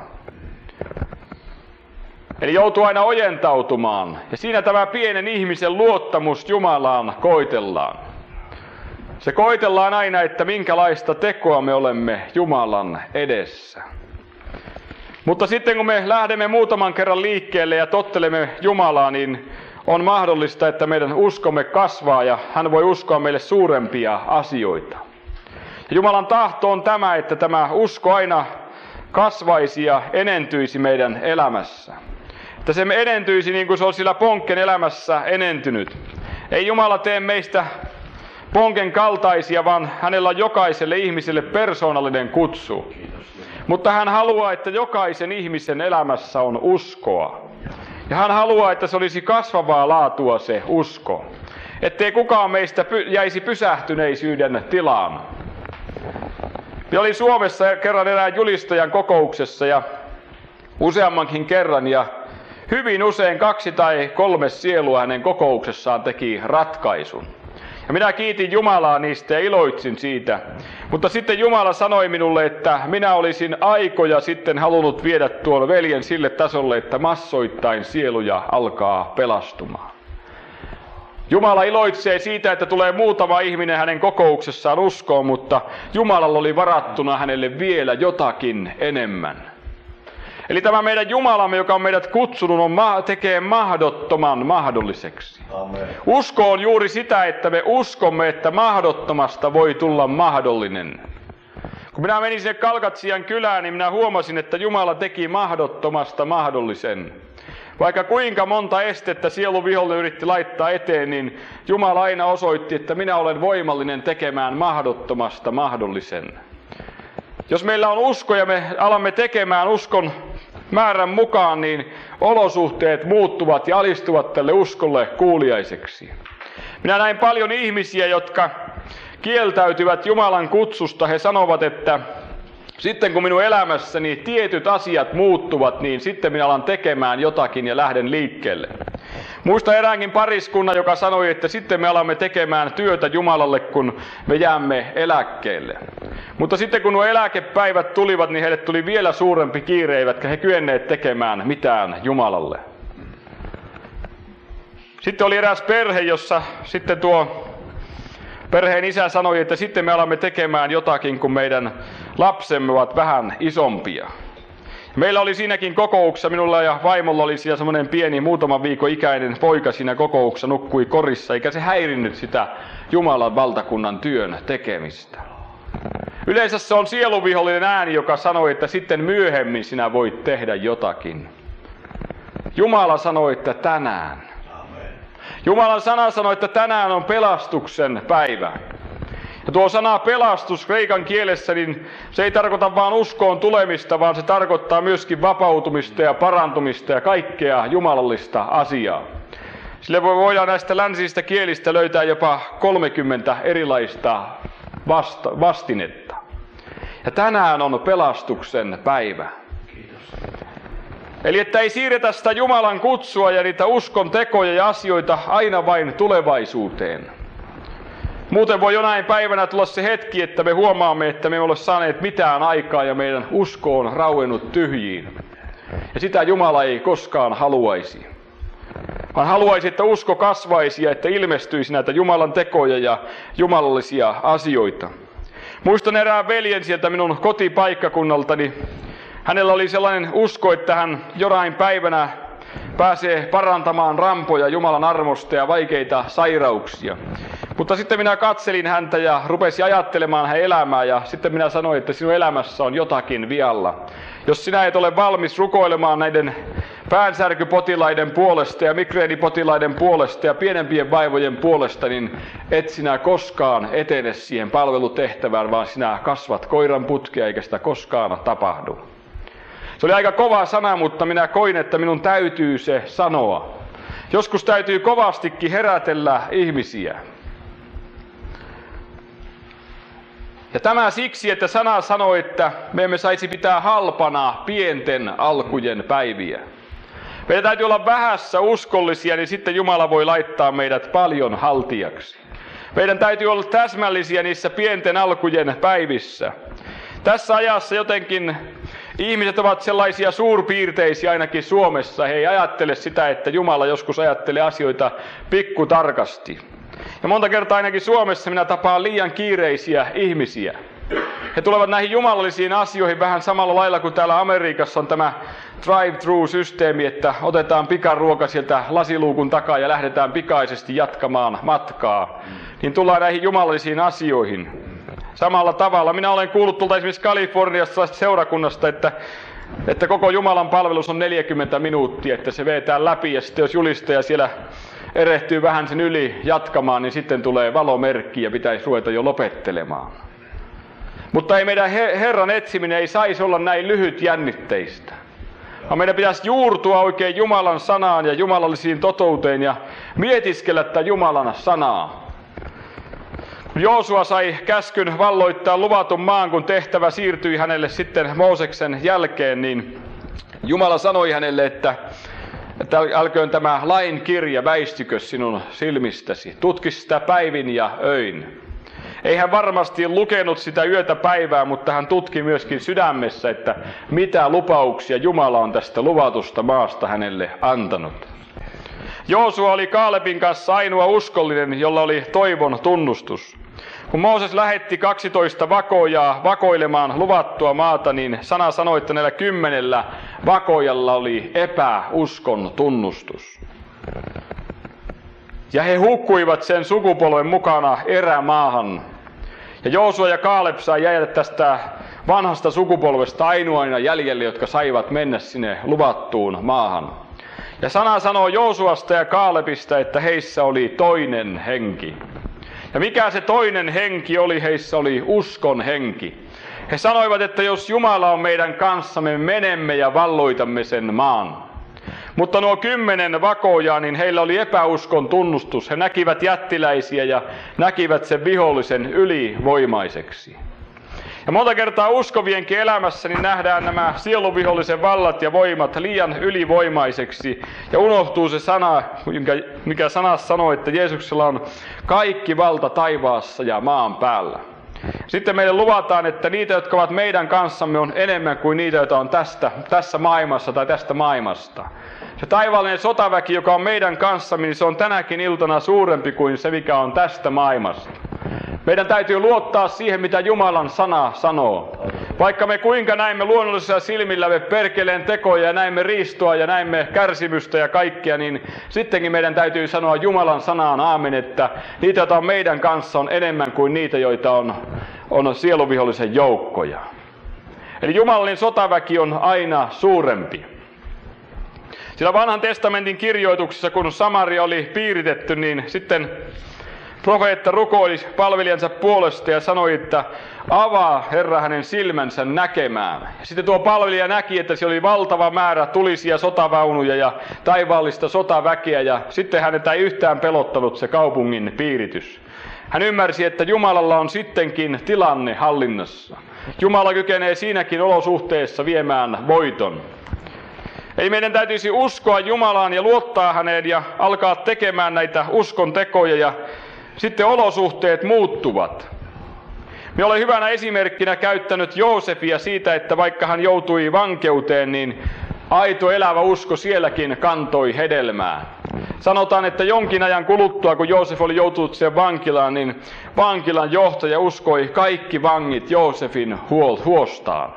Eli joutuu aina ojentautumaan. Ja siinä tämä pienen ihmisen luottamus Jumalaan koitellaan. Se koitellaan aina, että minkälaista tekoa me olemme Jumalan edessä. Mutta sitten kun me lähdemme muutaman kerran liikkeelle ja tottelemme Jumalaa, niin on mahdollista, että meidän uskomme kasvaa ja hän voi uskoa meille suurempia asioita. Ja Jumalan tahto on tämä, että tämä usko aina kasvaisi ja enentyisi meidän elämässä. Että se enentyisi niin kuin se on sillä Ponkken elämässä enentynyt. Ei Jumala tee meistä Ponken kaltaisia, vaan hänellä on jokaiselle ihmiselle persoonallinen kutsu. Mutta hän haluaa, että jokaisen ihmisen elämässä on uskoa. Ja hän haluaa, että se olisi kasvavaa laatua se usko. Ettei kukaan meistä jäisi pysähtyneisyyden tilaan. Ja olin Suomessa kerran erään julistajan kokouksessa ja useammankin kerran. Ja hyvin usein kaksi tai kolme sielua hänen kokouksessaan teki ratkaisun. Ja minä kiitin Jumalaa niistä ja iloitsin siitä. Mutta sitten Jumala sanoi minulle, että minä olisin aikoja sitten halunnut viedä tuon veljen sille tasolle, että massoittain sieluja alkaa pelastumaan. Jumala iloitsee siitä, että tulee muutama ihminen hänen kokouksessaan uskoon, mutta Jumalalla oli varattuna hänelle vielä jotakin enemmän. Eli tämä meidän Jumalamme, joka on meidät kutsunut, on, tekee mahdottoman mahdolliseksi. Amen. Usko on juuri sitä, että me uskomme, että mahdottomasta voi tulla mahdollinen. Kun minä menin sinne Kalkatsian kylään, niin minä huomasin, että Jumala teki mahdottomasta mahdollisen. Vaikka kuinka monta estettä sieluvihollinen yritti laittaa eteen, niin Jumala aina osoitti, että minä olen voimallinen tekemään mahdottomasta mahdollisen. Jos meillä on usko ja me alamme tekemään uskon määrän mukaan, niin olosuhteet muuttuvat ja alistuvat tälle uskolle kuuliaiseksi. Minä näin paljon ihmisiä, jotka kieltäytyvät Jumalan kutsusta. He sanovat, että sitten kun minun elämässäni tietyt asiat muuttuvat, niin sitten minä alan tekemään jotakin ja lähden liikkeelle. Muista eräänkin pariskunnan, joka sanoi, että sitten me alamme tekemään työtä Jumalalle, kun me jäämme eläkkeelle. Mutta sitten kun nuo eläkepäivät tulivat, niin heille tuli vielä suurempi kiire, eivätkä he kyenneet tekemään mitään Jumalalle. Sitten oli eräs perhe, jossa sitten tuo perheen isä sanoi, että sitten me alamme tekemään jotakin, kun meidän lapsemme ovat vähän isompia. Meillä oli siinäkin kokouksessa, minulla ja vaimolla oli siellä semmoinen pieni muutaman viikon ikäinen poika siinä kokouksessa, nukkui korissa, eikä se häirinnyt sitä Jumalan valtakunnan työn tekemistä. Yleensä se on sieluvihollinen ääni, joka sanoi, että sitten myöhemmin sinä voit tehdä jotakin. Jumala sanoi, että tänään. Jumalan sana sanoi, että tänään on pelastuksen päivä. Ja tuo sana pelastus kreikan kielessä, niin se ei tarkoita vain uskoon tulemista, vaan se tarkoittaa myöskin vapautumista ja parantumista ja kaikkea jumalallista asiaa. Sille voidaan näistä länsisistä kielistä löytää jopa kolmekymmentä erilaista vasta- vastinetta. Ja tänään on pelastuksen päivä. Eli että ei siirretä sitä Jumalan kutsua ja niitä uskon tekoja ja asioita aina vain tulevaisuuteen. Muuten voi jonain päivänä tulla se hetki, että me huomaamme, että me emme ole saaneet mitään aikaa ja meidän usko on rauennut tyhjiin. Ja sitä Jumala ei koskaan haluaisi. Vaan haluaisi, että usko kasvaisi ja että ilmestyisi näitä Jumalan tekoja ja jumalallisia asioita. Muistan erään veljen sieltä minun kotipaikkakunnaltani. Hänellä oli sellainen usko, että hän jonain päivänä pääsee parantamaan rampoja Jumalan armosta ja vaikeita sairauksia. Mutta sitten minä katselin häntä ja rupesin ajattelemaan hänen elämää ja sitten minä sanoin, että sinun elämässä on jotakin vialla. Jos sinä et ole valmis rukoilemaan näiden päänsärkypotilaiden puolesta ja migreenipotilaiden puolesta ja pienempien vaivojen puolesta, niin et sinä koskaan etene siihen palvelutehtävään, vaan sinä kasvat koiran putkea eikä sitä koskaan tapahdu. Se oli aika kova sana, mutta minä koin, että minun täytyy se sanoa. Joskus täytyy kovastikin herätellä ihmisiä. Ja tämä siksi, että sana sanoi, että me emme saisi pitää halpana pienten alkujen päiviä. Meidän täytyy olla vähässä uskollisia, niin sitten Jumala voi laittaa meidät paljon haltijaksi. Meidän täytyy olla täsmällisiä niissä pienten alkujen päivissä. Tässä ajassa jotenkin ihmiset ovat sellaisia suurpiirteisiä ainakin Suomessa. He ei ajattele sitä, että Jumala joskus ajattelee asioita pikkutarkasti. Ja monta kertaa ainakin Suomessa minä tapaan liian kiireisiä ihmisiä. He tulevat näihin jumalallisiin asioihin vähän samalla lailla kuin täällä Amerikassa on tämä drive-thru-systeemi, että otetaan pikaruoka sieltä lasiluukun takaa ja lähdetään pikaisesti jatkamaan matkaa. Niin tullaan näihin jumalallisiin asioihin. Samalla tavalla minä olen kuullut tuolta esimerkiksi Kaliforniassa seurakunnasta, että, että koko Jumalan palvelus on neljäkymmentä minuuttia, että se vetää läpi ja sitten jos julistaja siellä erehtyy vähän sen yli jatkamaan, niin sitten tulee valomerkki ja pitäisi ruveta jo lopettelemaan. Mutta ei meidän Herran etsiminen ei saisi olla näin lyhyt jännitteistä. Vaan meidän pitäisi juurtua oikein Jumalan sanaan ja jumalallisiin totouteen ja mietiskellä tätä Jumalan sanaa. Kun Joosua sai käskyn valloittaa luvatun maan, kun tehtävä siirtyi hänelle sitten Mooseksen jälkeen, niin Jumala sanoi hänelle, että että älköön tämä lain kirja väistykö sinun silmistäsi. Tutki sitä päivin ja öin. Ei hän varmasti lukenut sitä yötä päivää, mutta hän tutki myöskin sydämessä, että mitä lupauksia Jumala on tästä luvatusta maasta hänelle antanut. Joosua oli Kaalebin kanssa ainoa uskollinen, jolla oli toivon tunnustus. Kun Mooses lähetti kaksitoista vakoojaa vakoilemaan luvattua maata, niin sana sanoi, että näillä kymmenellä vakoojalla oli epäuskon tunnustus. Ja he hukkuivat sen sukupolven mukana erämaahan. Ja Joosua ja Kaaleb sai jäädä tästä vanhasta sukupolvesta ainoina jäljelle, jotka saivat mennä sinne luvattuun maahan. Ja sana sanoo Joosuasta ja Kaalebista, että heissä oli toinen henki. Ja mikä se toinen henki oli, heissä oli uskon henki. He sanoivat, että jos Jumala on meidän kanssamme, me menemme ja valloitamme sen maan. Mutta nuo kymmenen vakoojaa, niin heillä oli epäuskon tunnustus. He näkivät jättiläisiä ja näkivät sen vihollisen ylivoimaiseksi. Ja monta kertaa uskovienkin elämässä niin nähdään nämä sieluvihollisen vallat ja voimat liian ylivoimaiseksi. Ja unohtuu se sana, mikä sana sanoo, että Jeesuksella on kaikki valta taivaassa ja maan päällä. Sitten meille luvataan, että niitä, jotka ovat meidän kanssamme, on enemmän kuin niitä, joita on tästä, tässä maailmassa tai tästä maailmasta. Se taivaallinen sotaväki, joka on meidän kanssamme, niin se on tänäkin iltana suurempi kuin se, mikä on tästä maailmasta. Meidän täytyy luottaa siihen, mitä Jumalan sana sanoo. Vaikka me kuinka näemme luonnollisilla silmillämme perkeleen tekoja ja näemme riistoa ja näemme kärsimystä ja kaikkea, niin sittenkin meidän täytyy sanoa Jumalan sanaan aamen, että niitä, joita on meidän kanssa, on enemmän kuin niitä, joita on, on sieluvihollisen joukkoja. Eli Jumalallinen sotaväki on aina suurempi. Sillä vanhan testamentin kirjoituksissa, kun Samaria oli piiritetty, niin sitten Profeetta rukoili palvelijansa puolesta ja sanoi, että avaa Herra hänen silmänsä näkemään. Ja sitten tuo palvelija näki, että siellä oli valtava määrä tulisia sotavaunuja ja taivaallista sotaväkeä, ja sitten häntä ei yhtään pelottanut se kaupungin piiritys. Hän ymmärsi, että Jumalalla on sittenkin tilanne hallinnassa. Jumala kykenee siinäkin olosuhteessa viemään voiton. Eli meidän täytyisi uskoa Jumalaan ja luottaa häneen ja alkaa tekemään näitä uskon tekoja, ja sitten olosuhteet muuttuvat. Minä olen hyvänä esimerkkinä käyttänyt Joosefia siitä, että vaikka hän joutui vankeuteen, niin aito elävä usko sielläkin kantoi hedelmää. Sanotaan, että jonkin ajan kuluttua, kun Joosef oli joutunut siihen vankilaan, niin vankilan johtaja uskoi kaikki vangit Joosefin huostaan.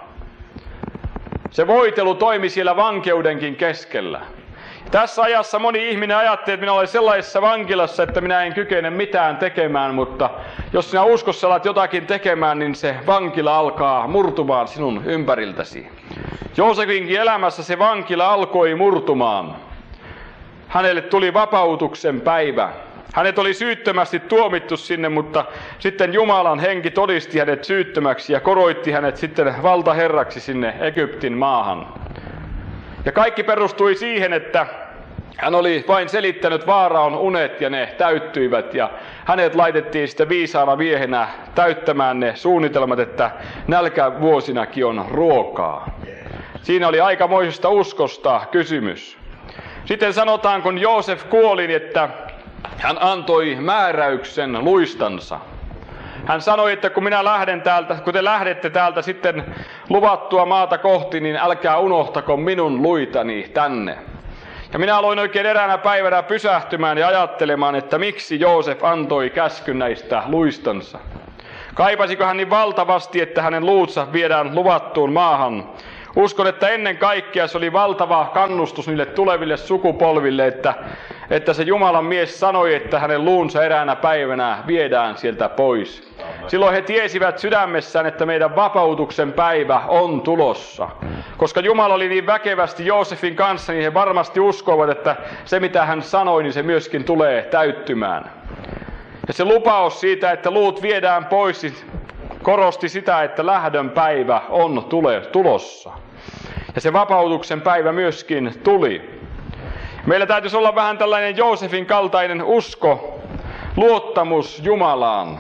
Se voitelu toimi siellä vankeudenkin keskellä. Tässä ajassa moni ihminen ajattelee, että minä olen sellaisessa vankilassa, että minä en kykene mitään tekemään, mutta jos sinä uskossa alat jotakin tekemään, niin se vankila alkaa murtumaan sinun ympäriltäsi. Joosefinkin elämässä se vankila alkoi murtumaan. Hänelle tuli vapautuksen päivä. Hänet oli syyttömästi tuomittu sinne, mutta sitten Jumalan henki todisti hänet syyttömäksi ja koroitti hänet sitten valtaherraksi sinne Egyptin maahan. Ja kaikki perustui siihen, että hän oli vain selittänyt Vaaraon unet ja ne täyttyivät, ja hänet laitettiin sitten viisaana miehenä täyttämään ne suunnitelmat, että nälkävuosinakin on ruokaa. Siinä oli aikamoisesta uskosta kysymys. Sitten sanotaan, kun Joosef kuoli, että hän antoi määräyksen luistansa. Hän sanoi, että kun minä lähden täältä, kun te lähdette täältä sitten luvattua maata kohti, niin älkää unohtako minun luitani tänne. Ja minä aloin oikein eräänä päivänä pysähtymään ja ajattelemaan, että miksi Joosef antoi käskyn näistä luistansa. Kaipasiko hän niin valtavasti, että hänen luunsa viedään luvattuun maahan? Uskon, että ennen kaikkea se oli valtava kannustus niille tuleville sukupolville, että, että se Jumalan mies sanoi, että hänen luunsa eräänä päivänä viedään sieltä pois. Silloin he tiesivät sydämessään, että meidän vapautuksen päivä on tulossa. Koska Jumala oli niin väkevästi Joosefin kanssa, niin he varmasti uskovat, että se mitä hän sanoi, niin se myöskin tulee täyttymään. Ja se lupaus siitä, että luut viedään pois, korosti sitä, että lähdön päivä on tule, tulossa. Ja se vapautuksen päivä myöskin tuli. Meillä täytyisi olla vähän tällainen Joosefin kaltainen usko, luottamus Jumalaan.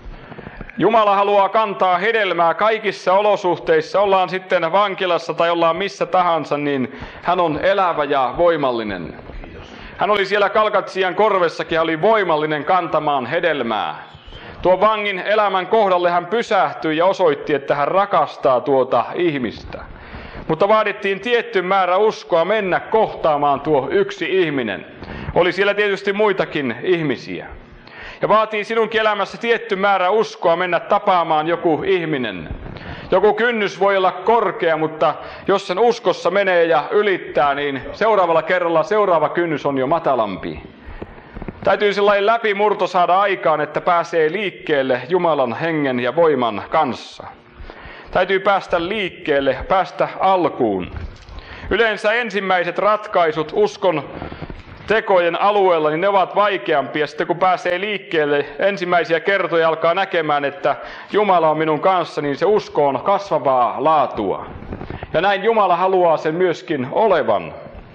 Jumala haluaa kantaa hedelmää kaikissa olosuhteissa, ollaan sitten vankilassa tai ollaan missä tahansa, niin hän on elävä ja voimallinen. Hän oli siellä Kalkatsian korvessakin, hän oli voimallinen kantamaan hedelmää. Tuon vangin elämän kohdalle hän pysähtyi ja osoitti, että hän rakastaa tuota ihmistä. Mutta vaadittiin tietty määrä uskoa mennä kohtaamaan tuo yksi ihminen. Oli siellä tietysti muitakin ihmisiä. Ja vaatii sinunkin elämässä tietty määrä uskoa mennä tapaamaan joku ihminen. Joku kynnys voi olla korkea, mutta jos sen uskossa menee ja ylittää, niin seuraavalla kerralla seuraava kynnys on jo matalampi. Täytyy sellainen läpimurto saada aikaan, että pääsee liikkeelle Jumalan hengen ja voiman kanssa. Täytyy päästä liikkeelle, päästä alkuun. Yleensä ensimmäiset ratkaisut uskon tekojen alueella, niin ne ovat vaikeampia. Sitten kun pääsee liikkeelle, ensimmäisiä kertoja alkaa näkemään, että Jumala on minun kanssa, niin se usko on kasvavaa laatua. Ja näin Jumala haluaa sen myöskin olevan.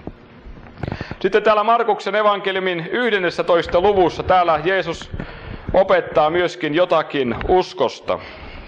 Sitten täällä Markuksen evankeliumin yhdennentoista luvussa täällä Jeesus opettaa myöskin jotakin uskosta.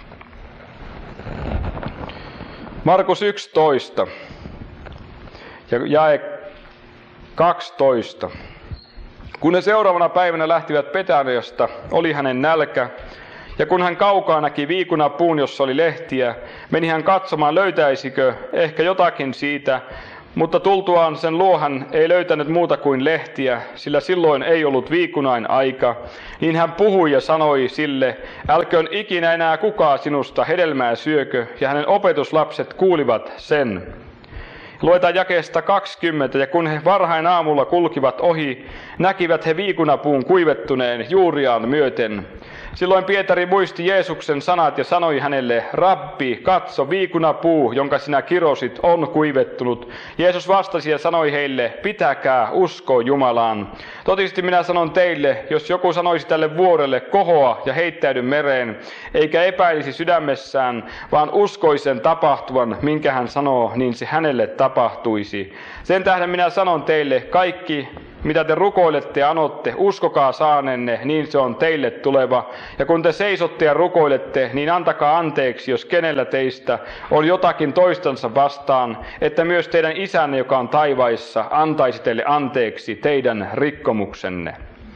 Markus yksitoista ja jae kaksitoista. Kun ne seuraavana päivänä lähtivät Betaniasta, oli hänen nälkä, ja kun hän kaukaa näki viikunapuun, jossa oli lehtiä, meni hän katsomaan, löytäisikö ehkä jotakin siitä, mutta tultuaan sen luo hän ei löytänyt muuta kuin lehtiä, sillä silloin ei ollut viikunain aika. Niin hän puhui ja sanoi sille, älköön ikinä enää kukaan sinusta hedelmää syökö, ja hänen opetuslapset kuulivat sen. Luetaan jakeesta kaksikymmentä, ja kun he varhain aamulla kulkivat ohi, näkivät he viikunapuun kuivettuneen juuriaan myöten. Silloin Pietari muisti Jeesuksen sanat ja sanoi hänelle, Rabbi, katso, viikunapuu, jonka sinä kirosit, on kuivettunut. Jeesus vastasi ja sanoi heille, pitäkää usko Jumalaan. Totisesti minä sanon teille, jos joku sanoisi tälle vuorelle, kohoa ja heittäydy mereen, eikä epäilisi sydämessään, vaan uskoisi sen tapahtuvan, minkä hän sanoo, niin se hänelle tapahtuisi. Sen tähden minä sanon teille, kaikki, mitä te rukoilette ja anotte, uskokaa saanenne, niin se on teille tuleva. Ja kun te seisotte ja rukoilette, niin antakaa anteeksi, jos kenellä teistä on jotakin toistansa vastaan, että myös teidän isänne, joka on taivaissa, antaisi teille anteeksi teidän rikkomuksenne.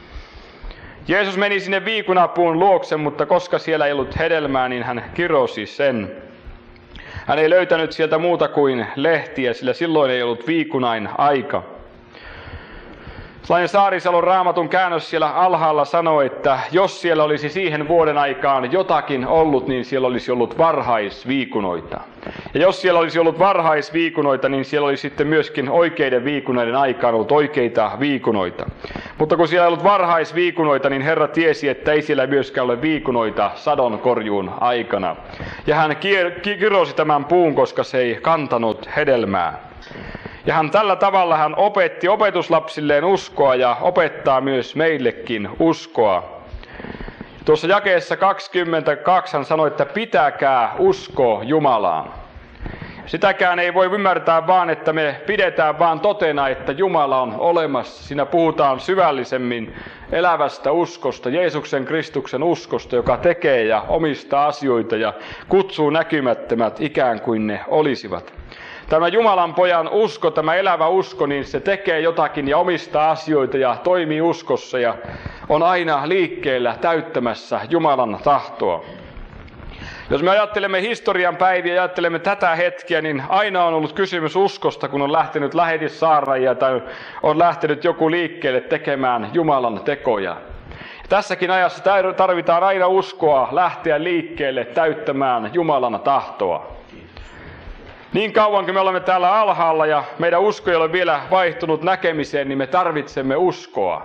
Jeesus meni sinne viikunapuun luokse, mutta koska siellä ei ollut hedelmää, niin hän kirosi sen. Hän ei löytänyt sieltä muuta kuin lehtiä, sillä silloin ei ollut viikunain aika. Sellainen Saarisalon Raamatun käännös siellä alhaalla sanoi, että jos siellä olisi siihen vuoden aikaan jotakin ollut, niin siellä olisi ollut varhaisviikunoita. Ja jos siellä olisi ollut varhaisviikunoita, niin siellä olisi sitten myöskin oikeiden viikunoiden aikaan ollut oikeita viikunoita. Mutta kun siellä ei ollut varhaisviikunoita, niin Herra tiesi, että ei siellä myöskään ole viikunoita sadonkorjuun aikana. Ja hän kirosi tämän puun, koska se ei kantanut hedelmää. Ja hän tällä tavalla hän opetti opetuslapsilleen uskoa ja opettaa myös meillekin uskoa. Tuossa jakeessa kaksikymmentäkaksi hän sanoi, että pitäkää usko Jumalaan. Sitäkään ei voi ymmärtää vaan, että me pidetään vaan totena, että Jumala on olemassa. Siinä puhutaan syvällisemmin elävästä uskosta, Jeesuksen Kristuksen uskosta, joka tekee ja omistaa asioita ja kutsuu näkymättömät ikään kuin ne olisivat. Tämä Jumalan pojan usko, tämä elävä usko, niin se tekee jotakin ja omistaa asioita ja toimii uskossa ja on aina liikkeellä täyttämässä Jumalan tahtoa. Jos me ajattelemme historian päiviä ja ajattelemme tätä hetkeä, niin aina on ollut kysymys uskosta, kun on lähtenyt lähetyssaarnaajia tai on lähtenyt joku liikkeelle tekemään Jumalan tekoja. Tässäkin ajassa tarvitaan aina uskoa lähteä liikkeelle täyttämään Jumalan tahtoa. Niin kauan kuin me olemme täällä alhaalla ja meidän usko ei ole vielä vaihtunut näkemiseen, niin me tarvitsemme uskoa.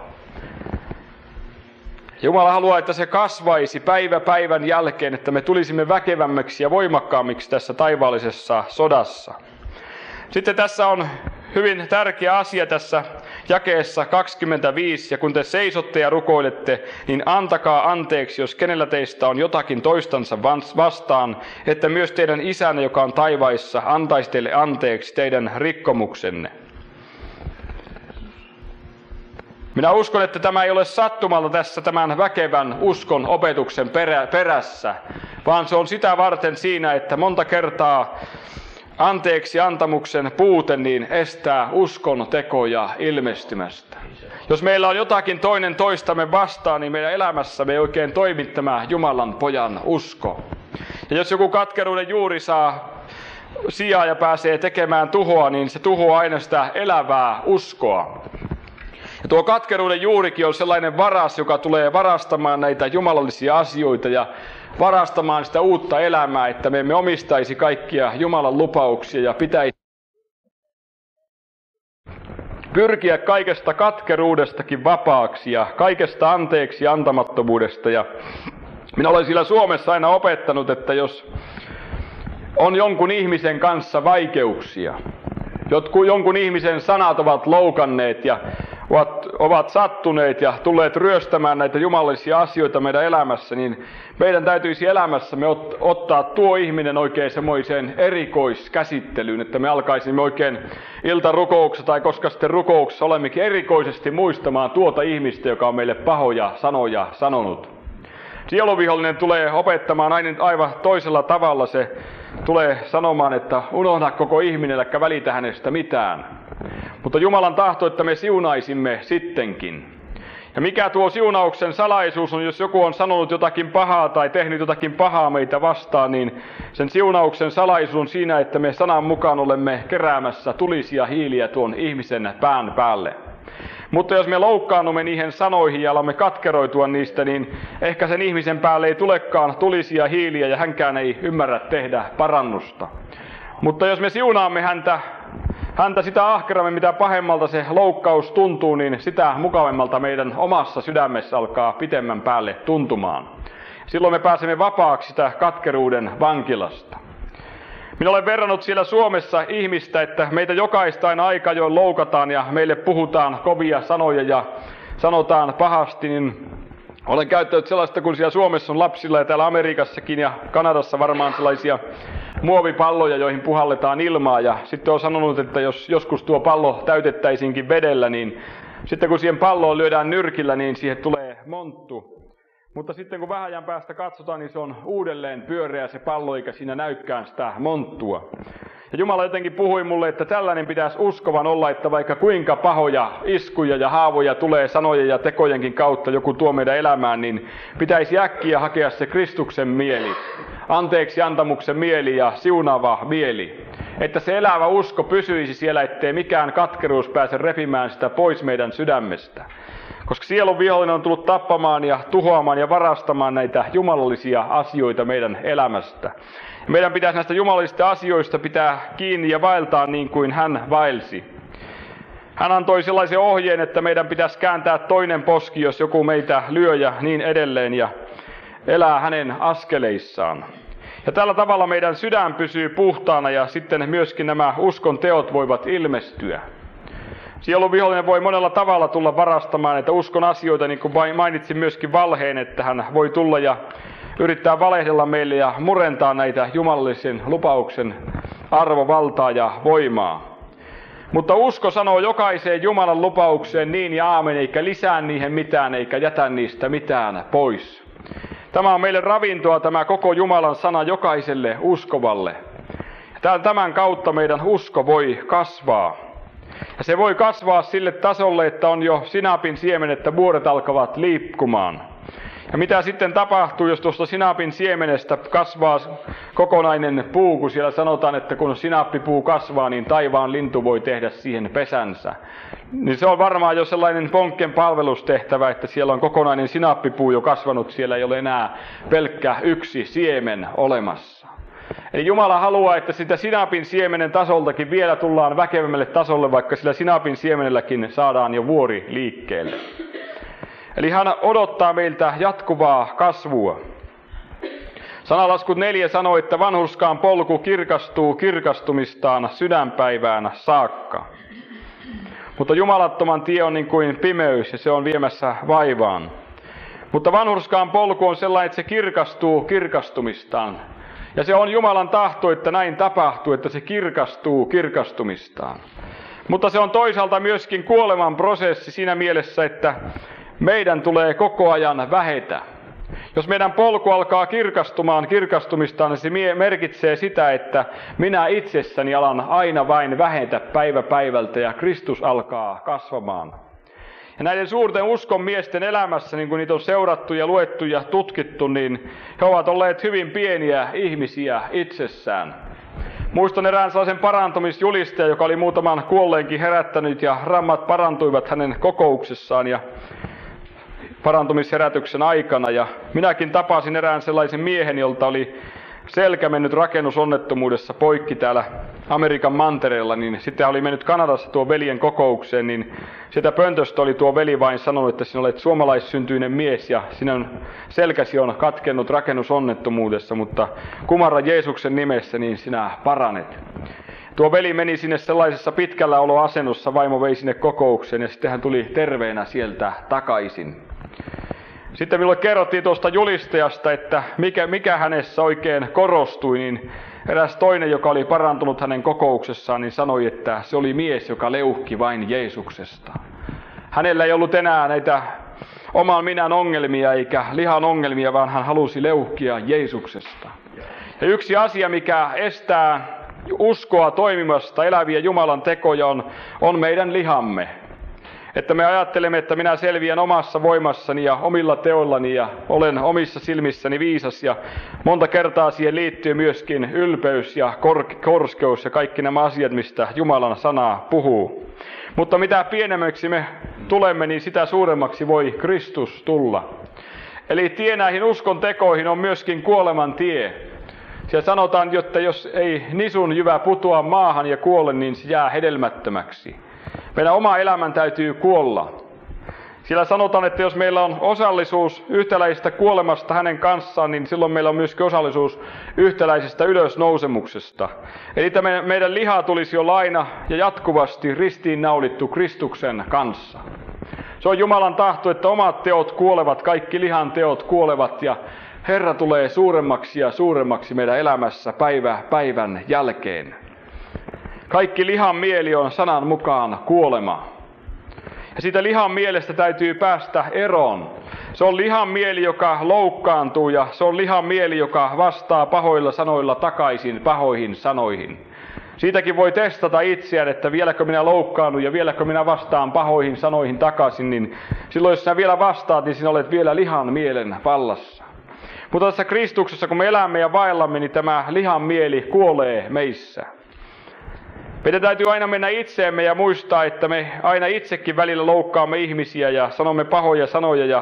Jumala haluaa, että se kasvaisi päivä päivän jälkeen, että me tulisimme väkevämmiksi ja voimakkaammiksi tässä taivaallisessa sodassa. Sitten tässä on hyvin tärkeä asia tässä jakeessa kaksikymmentäviisi, ja kun te seisotte ja rukoilette, niin antakaa anteeksi, jos kenellä teistä on jotakin toistansa vastaan, että myös teidän isänne, joka on taivaissa, antaisi teille anteeksi teidän rikkomuksenne. Minä uskon, että tämä ei ole sattumalta tässä tämän väkevän uskon opetuksen perä, perässä, vaan se on sitä varten siinä, että monta kertaa anteeksi antamuksen puute niin estää uskon tekoja ilmestymästä. Jos meillä on jotakin toinen toistamme vastaan, niin meidän elämässämme ei oikein toimi tämä Jumalan pojan usko. Ja jos joku katkeruuden juuri saa sijaa ja pääsee tekemään tuhoa, niin se tuhoaa aina sitä elävää uskoa. Ja tuo katkeruuden juurikin on sellainen varas, joka tulee varastamaan näitä jumalallisia asioita ja varastamaan sitä uutta elämää, että me emme omistaisi kaikkia Jumalan lupauksia ja pitäisi pyrkiä kaikesta katkeruudestakin vapaaksi ja kaikesta anteeksi antamattomuudesta. Ja minä olen siellä Suomessa aina opettanut, että jos on jonkun ihmisen kanssa vaikeuksia, jotkut, jonkun ihmisen sanat ovat loukanneet ja ovat, ovat sattuneet ja tulleet ryöstämään näitä jumalallisia asioita meidän elämässä, niin meidän täytyisi elämässämme ot, ottaa tuo ihminen oikein semmoiseen erikoiskäsittelyyn, että me alkaisimme oikein iltarukouksessa tai koska sitten rukouksessa olemmekin erikoisesti muistamaan tuota ihmistä, joka on meille pahoja sanoja sanonut. Sieluvihollinen tulee opettamaan aivan toisella tavalla. Se tulee sanomaan, että unohda koko ihminen, eikä välitä hänestä mitään. Mutta Jumalan tahto, että me siunaisimme sittenkin. Ja mikä tuo siunauksen salaisuus on, jos joku on sanonut jotakin pahaa tai tehnyt jotakin pahaa meitä vastaan, niin sen siunauksen salaisuus on siinä, että me sanan mukaan olemme keräämässä tulisia hiiliä tuon ihmisen pään päälle. Mutta jos me loukkaannumme niihin sanoihin ja alamme katkeroitua niistä, niin ehkä sen ihmisen päälle ei tulekaan tulisia hiiliä ja hänkään ei ymmärrä tehdä parannusta. Mutta jos me siunaamme häntä häntä sitä ahkerammin, mitä pahemmalta se loukkaus tuntuu, niin sitä mukavemmalta meidän omassa sydämessä alkaa pitemmän päälle tuntumaan. Silloin me pääsemme vapaaksi sitä katkeruuden vankilasta. Minä olen verrannut siellä Suomessa ihmistä, että meitä jokaista aina aika ajoin loukataan ja meille puhutaan kovia sanoja ja sanotaan pahasti, niin olen käyttänyt sellaista, kun siellä Suomessa on lapsilla ja täällä Amerikassakin ja Kanadassa varmaan sellaisia muovipalloja, joihin puhalletaan ilmaa. Ja sitten olen sanonut, että jos joskus tuo pallo täytettäisiinkin vedellä, niin sitten kun siihen palloon lyödään nyrkillä, niin siihen tulee monttu. Mutta sitten kun vähän ajan päästä katsotaan, niin se on uudelleen pyöreä se pallo, eikä siinä näykään sitä monttua. Ja Jumala jotenkin puhui mulle, että tällainen pitäisi uskovan olla, että vaikka kuinka pahoja iskuja ja haavoja tulee sanojen ja tekojenkin kautta joku tuo meidän elämään, niin pitäisi äkkiä hakea se Kristuksen mieli, anteeksi antamuksen mieli ja siunaava mieli. Että se elävä usko pysyisi siellä, ettei mikään katkeruus pääse repimään sitä pois meidän sydämestä. Koska sielun vihollinen on tullut tappamaan ja tuhoamaan ja varastamaan näitä jumalallisia asioita meidän elämästä. Meidän pitäisi näistä jumalallisista asioista pitää kiinni ja vaeltaa niin kuin hän vaelsi. Hän antoi sellaisen ohjeen, että meidän pitäisi kääntää toinen poski, jos joku meitä lyö ja niin edelleen ja elää hänen askeleissaan. Ja tällä tavalla meidän sydän pysyy puhtaana ja sitten myöskin nämä uskon teot voivat ilmestyä. Sielun vihollinen voi monella tavalla tulla varastamaan näitä uskon asioita, niin kuin mainitsin myöskin valheen, että hän voi tulla ja yrittää valehdella meille ja murentaa näitä jumalallisen lupauksen arvovaltaa ja voimaa. Mutta usko sanoo jokaiseen Jumalan lupaukseen niin ja aamen, eikä lisää niihin mitään, eikä jätä niistä mitään pois. Tämä on meille ravintoa, tämä koko Jumalan sana jokaiselle uskovalle. Tämän kautta meidän usko voi kasvaa. Ja se voi kasvaa sille tasolle, että on jo sinapin siemen, että vuodet alkavat liikkumaan. Ja mitä sitten tapahtuu, jos tuosta sinapin siemenestä kasvaa kokonainen puu, kun siellä sanotaan, että kun sinappipuu kasvaa, niin taivaan lintu voi tehdä siihen pesänsä. Niin se on varmaan jo sellainen ponkken palvelustehtävä, että siellä on kokonainen sinappipuu jo kasvanut, siellä ei ole enää pelkkä yksi siemen olemassa. Eli Jumala haluaa, että sitä sinapin siemenen tasoltakin vielä tullaan väkevämmälle tasolle, vaikka sillä sinapin siemenelläkin saadaan jo vuori liikkeelle. Eli hän odottaa meiltä jatkuvaa kasvua. Sanalaskut neljä sanoo, että vanhurskaan polku kirkastuu kirkastumistaan sydänpäivään saakka. Mutta jumalattoman tie on niin kuin pimeys ja se on viemässä vaivaan. Mutta vanhurskaan polku on sellainen, että se kirkastuu kirkastumistaan. Ja se on Jumalan tahto, että näin tapahtuu, että se kirkastuu kirkastumistaan. Mutta se on toisaalta myöskin kuoleman prosessi siinä mielessä, että meidän tulee koko ajan vähetä. Jos meidän polku alkaa kirkastumaan kirkastumistaan, niin se merkitsee sitä, että minä itsessäni alan aina vain vähetä päivä päivältä ja Kristus alkaa kasvamaan. Ja näiden suurten uskon miesten elämässä, niin kuin niitä on seurattu ja luettu ja tutkittu, niin he ovat olleet hyvin pieniä ihmisiä itsessään. Muistan erään sellaisen parantumisjulistajan, joka oli muutaman kuolleenkin herättänyt ja rammat parantuivat hänen kokouksessaan ja parantumisherätyksen aikana. Ja minäkin tapasin erään sellaisen miehen, jolta oli selkä mennyt rakennusonnettomuudessa poikki täällä Amerikan mantereella, niin sitten oli mennyt Kanadassa tuo veljen kokoukseen, niin sitä pöntöstä oli tuo veli vain sanonut, että sinä olet suomalaissyntyinen mies ja sinun selkäsi on katkennut rakennusonnettomuudessa, mutta kumarra Jeesuksen nimessä, niin sinä paranet. Tuo veli meni sinne sellaisessa pitkällä oloasennossa, vaimo vei sinne kokoukseen ja sitten hän tuli terveenä sieltä takaisin. Sitten minulle kerrottiin tuosta julistajasta, että mikä, mikä hänessä oikein korostui, niin eräs toinen, joka oli parantunut hänen kokouksessaan, niin sanoi, että se oli mies, joka leuhki vain Jeesuksesta. Hänellä ei ollut enää näitä oman minän ongelmia eikä lihan ongelmia, vaan hän halusi leuhkia Jeesuksesta. Ja yksi asia, mikä estää uskoa toimimasta, eläviä Jumalan tekoja, on, on meidän lihamme. Että me ajattelemme, että minä selviän omassa voimassani ja omilla teoillani ja olen omissa silmissäni viisas. Ja monta kertaa siihen liittyy myöskin ylpeys ja kor- korskeus ja kaikki nämä asiat, mistä Jumalan sanaa puhuu. Mutta mitä pienemmäksi me tulemme, niin sitä suuremmaksi voi Kristus tulla. Eli tie näihin uskon tekoihin on myöskin kuoleman tie. Siellä sanotaan, että jos ei nisun jyvä putoa maahan ja kuole, niin se jää hedelmättömäksi. Meidän oma elämän täytyy kuolla. Siellä sanotaan, että jos meillä on osallisuus yhtäläisestä kuolemasta hänen kanssaan, niin silloin meillä on myöskin osallisuus yhtäläisestä ylösnousemuksesta. Eli tämä meidän liha tulisi olla aina ja jatkuvasti ristiinnaulittu Kristuksen kanssa. Se on Jumalan tahto, että omat teot kuolevat, kaikki lihan teot kuolevat ja Herra tulee suuremmaksi ja suuremmaksi meidän elämässä päivä päivän jälkeen. Kaikki lihan mieli on sanan mukaan kuolema. Ja siitä lihan mielestä täytyy päästä eroon. Se on lihan mieli, joka loukkaantuu ja se on lihan mieli, joka vastaa pahoilla sanoilla takaisin pahoihin sanoihin. Siitäkin voi testata itseään, että vieläkö minä loukkaannut ja vieläkö minä vastaan pahoihin sanoihin takaisin, niin silloin jos sinä vielä vastaat, niin sinä olet vielä lihan mielen vallassa. Mutta tässä Kristuksessa, kun me elämme ja vaellamme, niin tämä lihan mieli kuolee meissä. Meidän täytyy aina mennä itseemme ja muistaa, että me aina itsekin välillä loukkaamme ihmisiä ja sanomme pahoja sanoja ja,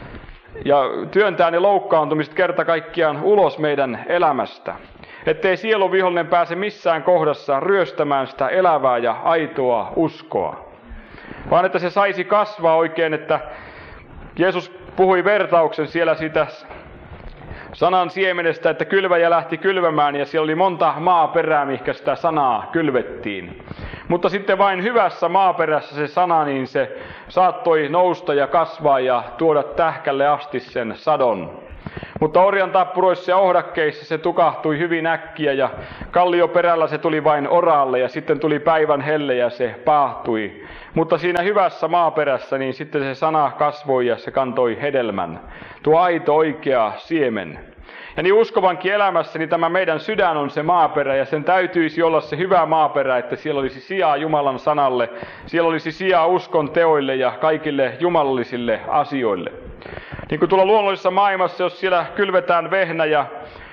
ja työntää ne loukkaantumiset kerta kaikkiaan ulos meidän elämästä. Ettei sielun vihollinen pääse missään kohdassa ryöstämään sitä elävää ja aitoa uskoa. Vaan että se saisi kasvaa oikein, että Jeesus puhui vertauksen siellä siitä sanan siemenestä, että kylväjä lähti kylvämään ja siellä oli monta maaperää, mihinkä sitä sanaa kylvettiin. Mutta sitten vain hyvässä maaperässä se sana, niin se saattoi nousta ja kasvaa ja tuoda tähkälle asti sen sadon. Mutta orjan tappuroissa ja ohdakkeissa se tukahtui hyvin äkkiä ja kallioperällä se tuli vain oraalle ja sitten tuli päivän helle ja se paahtui. Mutta siinä hyvässä maaperässä niin sitten se sana kasvoi ja se kantoi hedelmän. Tuo aito oikea siemen. Ja niin uskovankin elämässä niin tämä meidän sydän on se maaperä ja sen täytyisi olla se hyvä maaperä, että siellä olisi sijaa Jumalan sanalle, siellä olisi sijaa uskon teoille ja kaikille jumalallisille asioille. Niin kuin tuolla luonnollisessa maailmassa, jos siellä kylvetään vehnä ja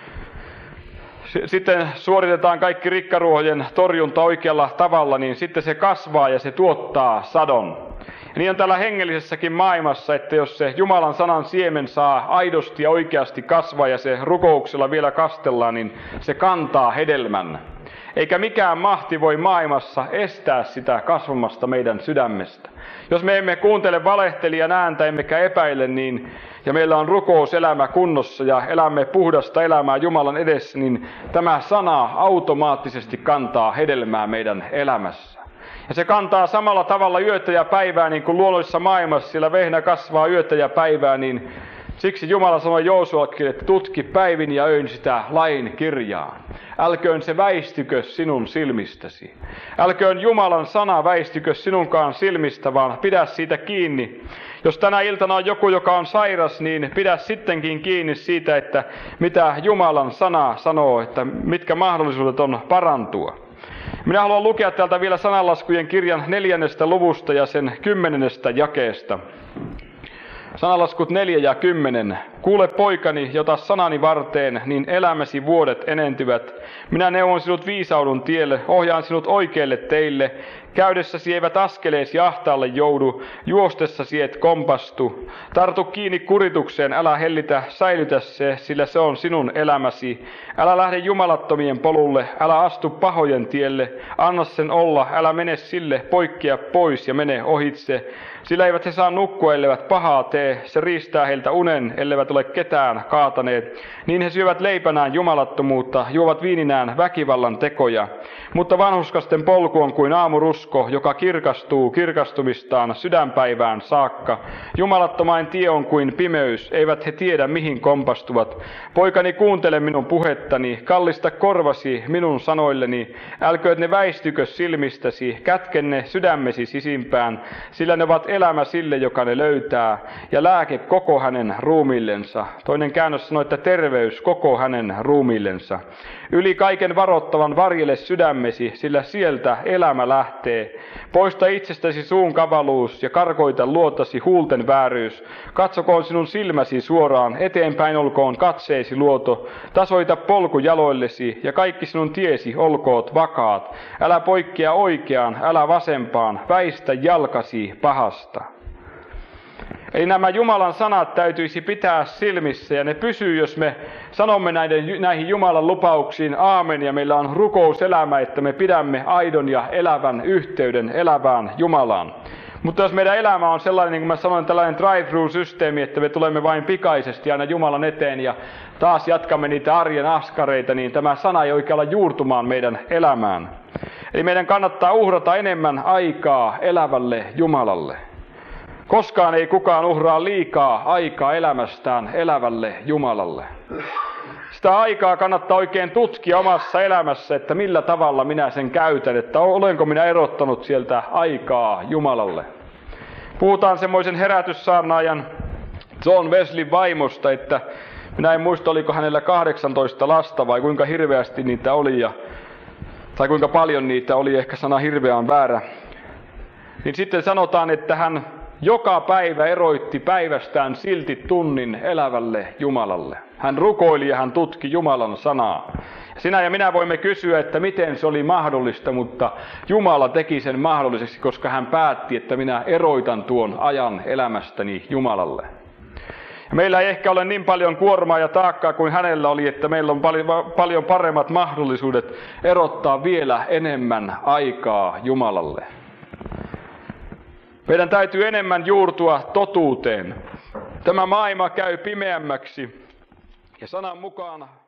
sitten suoritetaan kaikki rikkaruohojen torjunta oikealla tavalla, niin sitten se kasvaa ja se tuottaa sadon. Ja niin on täällä hengellisessäkin maailmassa, että jos se Jumalan sanan siemen saa aidosti ja oikeasti kasvaa ja se rukouksella vielä kastellaan, niin se kantaa hedelmän. Eikä mikään mahti voi maailmassa estää sitä kasvamasta meidän sydämestä. Jos me emme kuuntele valehtelijan ääntä emmekä epäile, niin, ja meillä on rukouselämä kunnossa ja elämme puhdasta elämää Jumalan edessä, niin tämä sana automaattisesti kantaa hedelmää meidän elämässä. Ja se kantaa samalla tavalla yötä ja päivää, niin kuin luonnollisessa maailmassa, sillä vehnä kasvaa yötä ja päivää, niin siksi Jumala sanoi Joosuakin, että tutki päivin ja öin sitä lain kirjaa. Älköön se väistykö sinun silmistäsi. Älköön Jumalan sana väistykö sinunkaan silmistä, vaan pidä siitä kiinni. Jos tänä iltana on joku, joka on sairas, niin pidä sittenkin kiinni siitä, että mitä Jumalan sana sanoo, että mitkä mahdollisuudet on parantua. Minä haluan lukea täältä vielä sananlaskujen kirjan neljännestä luvusta ja sen kymmenennestä jakeesta. Sananlaskut neljä ja kymmenen. Kuule poikani, jota sanani varteen, niin elämäsi vuodet enentyvät. Minä neuvon sinut viisaudun tielle, ohjaan sinut oikeille teille. Käydessäsi eivät askeleesi ahtaalle joudu, juostessasi et kompastu. Tartu kiinni kuritukseen, älä hellitä, säilytä se, sillä se on sinun elämäsi. Älä lähde jumalattomien polulle, älä astu pahojen tielle, anna sen olla, älä mene sille, poikkea pois ja mene ohitse. Sillä eivät he saa nukkua, elleivät pahaa tee, se riistää heiltä unen, elleivät ole ketään kaataneet. Niin he syövät leipänään jumalattomuutta, juovat viininään väkivallan tekoja. Mutta vanhuskasten polku on kuin aamurusko, joka kirkastuu kirkastumistaan sydänpäivään saakka. Jumalattomain tie on kuin pimeys, eivät he tiedä mihin kompastuvat. Poikani, kuuntele minun puhettani, kallista korvasi minun sanoilleni. Älkööt ne väistykö silmistäsi, kätke ne sydämesi sisimpään, sillä ne ovat elämä sille, joka ne löytää, ja lääke koko hänen ruumiillensa. Toinen käännös sanoo, että terveys koko hänen ruumiillensa. Yli kaiken varoittavan varjele sydämesi, sillä sieltä elämä lähtee. Poista itsestäsi suun kavaluus ja karkoita luotasi huulten vääryys. Katsokoon sinun silmäsi suoraan, eteenpäin olkoon katseesi luoto. Tasoita polku jaloillesi ja kaikki sinun tiesi olkoot vakaat. Älä poikkea oikeaan, älä vasempaan, väistä jalkasi pahasta. Eli nämä Jumalan sanat täytyisi pitää silmissä ja ne pysyy, jos me sanomme näiden, näihin Jumalan lupauksiin aamen ja meillä on rukouselämä, että me pidämme aidon ja elävän yhteyden elävään Jumalaan. Mutta jos meidän elämä on sellainen, niin kuin mä sanoin, tällainen drive-thru-systeemi, että me tulemme vain pikaisesti aina Jumalan eteen ja taas jatkamme niitä arjen askareita, niin tämä sana ei oikein ala juurtumaan meidän elämään. Eli meidän kannattaa uhrata enemmän aikaa elävälle Jumalalle. Koskaan ei kukaan uhraa liikaa aikaa elämästään elävälle Jumalalle. Sitä aikaa kannattaa oikein tutkia omassa elämässä, että millä tavalla minä sen käytän, että olenko minä erottanut sieltä aikaa Jumalalle. Puhutaan semmoisen herätyssaarnaajan John Wesleyn vaimosta, että minä en muista, oliko hänellä kahdeksantoista lasta vai kuinka hirveästi niitä oli, ja, tai kuinka paljon niitä oli, ehkä sana hirveä on väärä. Niin sitten sanotaan, että hän joka päivä eroitti päivästään silti tunnin elävälle Jumalalle. Hän rukoili ja hän tutki Jumalan sanaa. Sinä ja minä voimme kysyä, että miten se oli mahdollista, mutta Jumala teki sen mahdolliseksi, koska hän päätti, että minä eroitan tuon ajan elämästäni Jumalalle. Ja meillä ei ehkä ole niin paljon kuormaa ja taakkaa kuin hänellä oli, että meillä on paljon, paljon paremmat mahdollisuudet erottaa vielä enemmän aikaa Jumalalle. Meidän täytyy enemmän juurtua totuuteen. Tämä maailma käy pimeämmäksi ja sanan mukaan